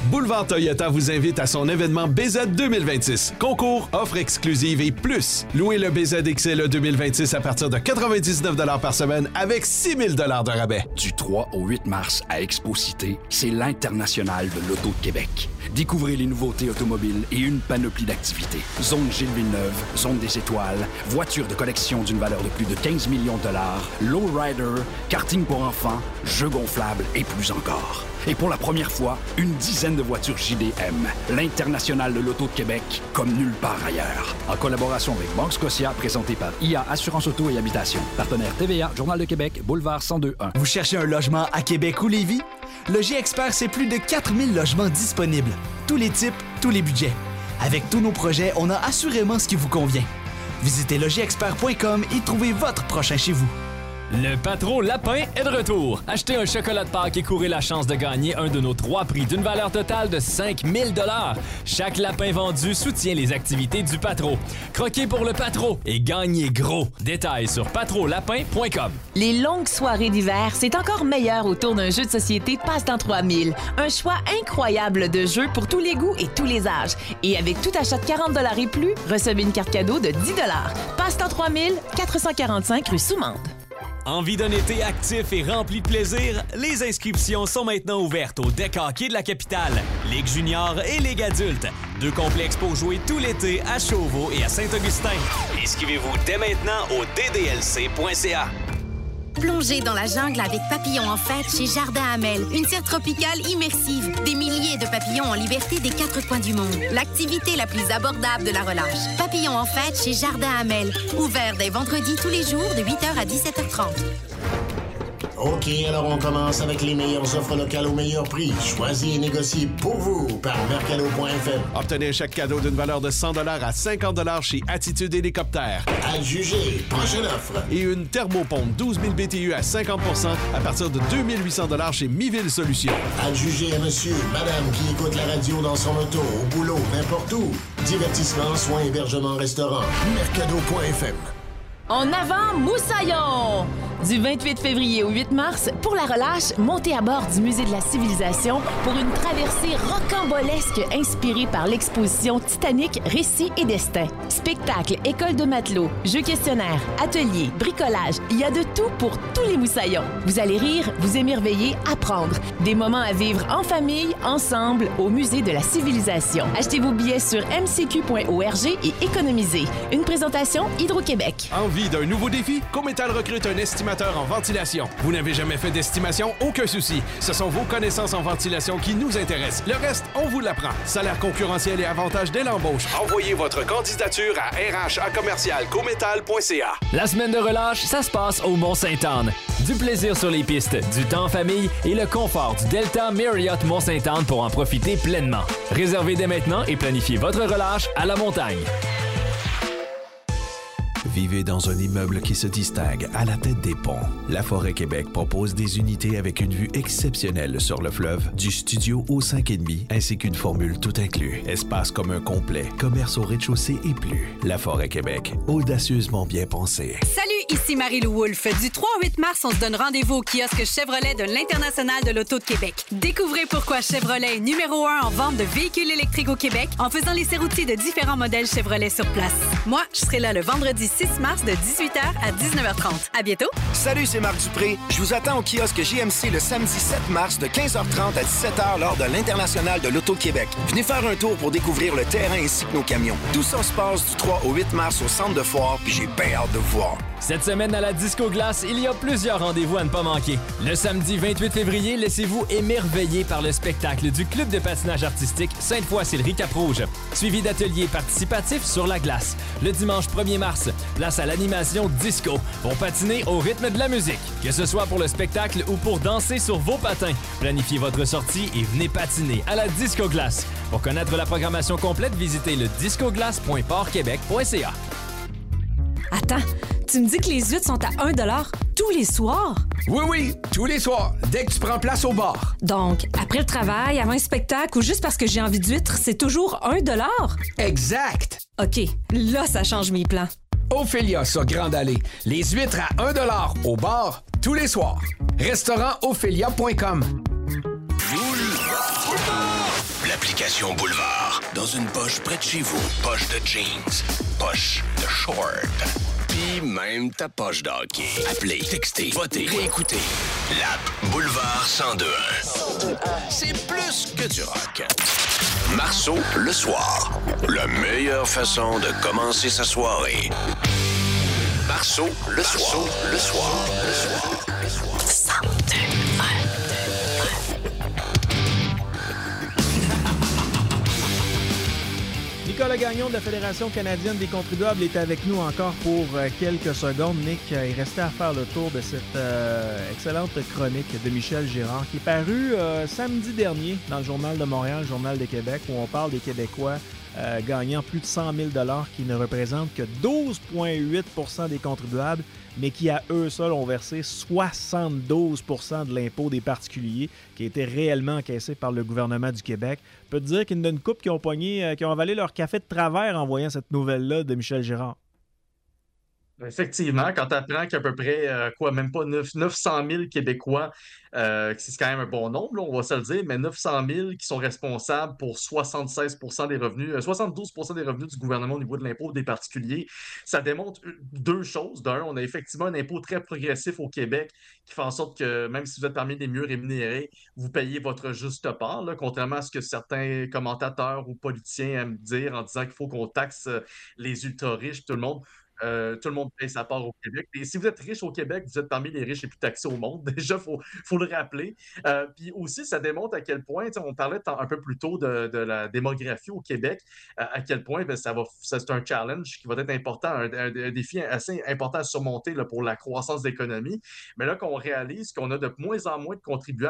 Boulevard Toyota vous invite à son événement B Z deux mille vingt-six. Concours, offres exclusives et plus. Louez le B Z X L E deux mille vingt-six à partir de quatre-vingt-dix-neuf dollars par semaine avec six mille dollars de rabais. Du trois au huit mars à Expo Cité, c'est l'International de l'Auto de Québec. Découvrez les nouveautés automobiles et une panoplie d'activités. Zone Gilles Villeneuve, Zone des Étoiles, voitures de collection d'une valeur de plus de quinze millions de dollars, lowrider, karting pour enfants, jeux gonflables et plus encore. Et pour la première fois, une dizaine de voitures J D M. L'International de l'Auto de Québec, comme nulle part ailleurs. En collaboration avec Banque Scotia, présenté par I A Assurance Auto et Habitation. Partenaire T V A, Journal de Québec, Boulevard cent deux un. Vous cherchez un logement à Québec ou Lévis? Logis Expert, c'est plus de quatre mille logements disponibles. Tous les types, tous les budgets. Avec tous nos projets, on a assurément ce qui vous convient. Visitez logis expert point com et trouvez votre prochain chez vous. Le Patro Lapin est de retour. Achetez un chocolat de Pâques et courez la chance de gagner un de nos trois prix d'une valeur totale de cinq mille dollars. Chaque lapin vendu soutient les activités du Patro. Croquez pour le Patro et gagnez gros. Détails sur patro lapin point com. Les longues soirées d'hiver, c'est encore meilleur autour d'un jeu de société Passe-Temps trois mille. Un choix incroyable de jeux pour tous les goûts et tous les âges. Et avec tout achat de quarante dollars et plus, recevez une carte cadeau de dix dollars. Passe-Temps trois mille, quatre cent quarante-cinq rue Soumande. Envie d'un été actif et rempli de plaisir? Les inscriptions sont maintenant ouvertes au deck hockey de la capitale, Ligue junior et Ligue adulte. Deux complexes pour jouer tout l'été à Chauveau et à Saint-Augustin. Inscrivez-vous dès maintenant au d d l c point c a. Plongez dans la jungle avec Papillons en fête chez Jardin Hamel. Une serre tropicale immersive. Des milliers de papillons en liberté des quatre coins du monde. L'activité la plus abordable de la relâche. Papillons en fête chez Jardin Hamel. Ouvert dès vendredi tous les jours de huit heures à dix-sept heures trente. OK, alors on commence avec les meilleures offres locales au meilleur prix. Choisis et négocie pour vous par mercado point f m. Obtenez un chèque cadeau d'une valeur de cent dollars à cinquante dollars chez Attitude Hélicoptère. À juger. Prochaine offre. Et une thermopompe douze mille B T U à cinquante pour cent à partir de deux mille huit cents dollars chez Miville Solutions. À juger à monsieur, madame qui écoute la radio dans son auto, au boulot, n'importe où. Divertissement, soins, hébergement, restaurant. mercado point f m. En avant, Moussaillon! Du vingt-huit février au huit mars, pour la relâche, montez à bord du Musée de la Civilisation pour une traversée rocambolesque inspirée par l'exposition Titanic, Récits et Destin. Spectacle, école de matelots, jeux questionnaires, ateliers, bricolage, il y a de tout pour tous les Moussaillons. Vous allez rire, vous émerveiller, apprendre. Des moments à vivre en famille, ensemble, au Musée de la Civilisation. Achetez vos billets sur m c q point org et économisez. Une présentation Hydro-Québec. Envie d'un nouveau défi? Cometal recrute un estimateur en ventilation. Vous n'avez jamais fait d'estimation? Aucun souci. Ce sont vos connaissances en ventilation qui nous intéressent. Le reste, on vous l'apprend. Salaire concurrentiel et avantages dès l'embauche. Envoyez votre candidature à r h a commercial cometal point c a. La semaine de relâche, ça se passe au Mont-Sainte-Anne. Du plaisir sur les pistes, du temps en famille et le confort du Delta Marriott Mont-Sainte-Anne pour en profiter pleinement. Réservez dès maintenant et planifiez votre relâche à la montagne. Vivez dans un immeuble qui se distingue à la tête des ponts. La Forêt Québec propose des unités avec une vue exceptionnelle sur le fleuve, du studio au cinq et demi, ainsi qu'une formule tout inclus. Espace commun complet, commerce au rez-de-chaussée et plus. La Forêt Québec, audacieusement bien pensée. Salut, ici Marie-Lou Wolfe. Du trois au huit mars, on se donne rendez-vous au kiosque Chevrolet de l'International de l'Auto de Québec. Découvrez pourquoi Chevrolet est numéro un en vente de véhicules électriques au Québec en faisant les serroutiers de différents modèles Chevrolet sur place. Moi, je serai là le vendredi six mars de dix-huit heures à dix-neuf heures trente. À bientôt! Salut, c'est Marc Dupré. Je vous attends au kiosque J M C le samedi sept mars de quinze heures trente à dix-sept heures lors de l'International de l'Auto de Québec. Venez faire un tour pour découvrir le terrain ainsi que nos camions. Tout ça se passe du trois au huit mars au centre de foire, puis j'ai bien hâte de vous voir. Cette semaine à la Disco Glace, il y a plusieurs rendez-vous à ne pas manquer. Le samedi vingt-huit février, laissez-vous émerveiller par le spectacle du Club de patinage artistique Sainte-Foy-Sillery Cap-Rouge, suivi d'ateliers participatifs sur la glace. Le dimanche premier mars, place à l'animation disco pour patiner au rythme de la musique. Que ce soit pour le spectacle ou pour danser sur vos patins, planifiez votre sortie et venez patiner à la Disco Glace. Pour connaître la programmation complète, visitez le discoglace point port québec point c a. Attends, tu me dis que les huîtres sont à un dollar tous les soirs? Oui, oui, tous les soirs, dès que tu prends place au bar. Donc, après le travail, avant un spectacle ou juste parce que j'ai envie d'huîtres, c'est toujours un dollar? Exact! OK, là, ça change mes plans. Ophélia sur Grande Allée. Les huîtres à un dollar au bar tous les soirs. Restaurant ophélia point com. l'application Boulevard. Dans une poche près de chez vous. Poche de jeans. Poche de short. Puis même ta poche d'hockey. Appelez, textez, votez, réécoutez. L'app Boulevard cent deux point un. C'est plus que du rock. Marceau, le soir. La meilleure façon de commencer sa soirée. Marceau, le soir. Le soir. Le soir. Le soir. cent deux point un. Nicolas Gagnon de la Fédération canadienne des contribuables est avec nous encore pour quelques secondes. Nick, il restait à faire le tour de cette euh, excellente chronique de Michel Girard qui est parue euh, samedi dernier dans le Journal de Montréal, le Journal de Québec, où on parle des Québécois euh, gagnant plus de cent mille dollars qui ne représentent que douze virgule huit pour cent des contribuables, mais qui à eux seuls ont versé soixante-douze pour cent de l'impôt des particuliers qui a été réellement encaissé par le gouvernement du Québec. Je peux te dire qu'il y en a une couple qui ont pogné, euh, qui ont avalé leur café de travers en voyant cette nouvelle-là de Michel Girard. Effectivement, quand tu apprends qu'à peu près, euh, quoi, même pas neuf cent mille Québécois, euh, c'est quand même un bon nombre, là, on va se le dire, mais neuf cent mille qui sont responsables pour soixante-seize pour cent des revenus, euh, soixante-douze pour cent des revenus du gouvernement au niveau de l'impôt des particuliers, ça démontre deux choses. D'un, on a effectivement un impôt très progressif au Québec qui fait en sorte que même si vous êtes parmi les mieux rémunérés, vous payez votre juste part, là, contrairement à ce que certains commentateurs ou politiciens aiment dire en disant qu'il faut qu'on taxe les ultra-riches, tout le monde. Euh, tout le monde paye sa part au Québec. Et si vous êtes riche au Québec, vous êtes parmi les riches les plus taxés au monde. Déjà, il faut, faut le rappeler. Euh, puis aussi, ça démontre à quel point, on parlait un peu plus tôt de, de la démographie au Québec, à, à quel point ben, ça va, ça, c'est un challenge qui va être important, un, un, un défi assez important à surmonter là, pour la croissance de l'économie. Mais là, qu'on réalise qu'on a de moins en moins de contribuables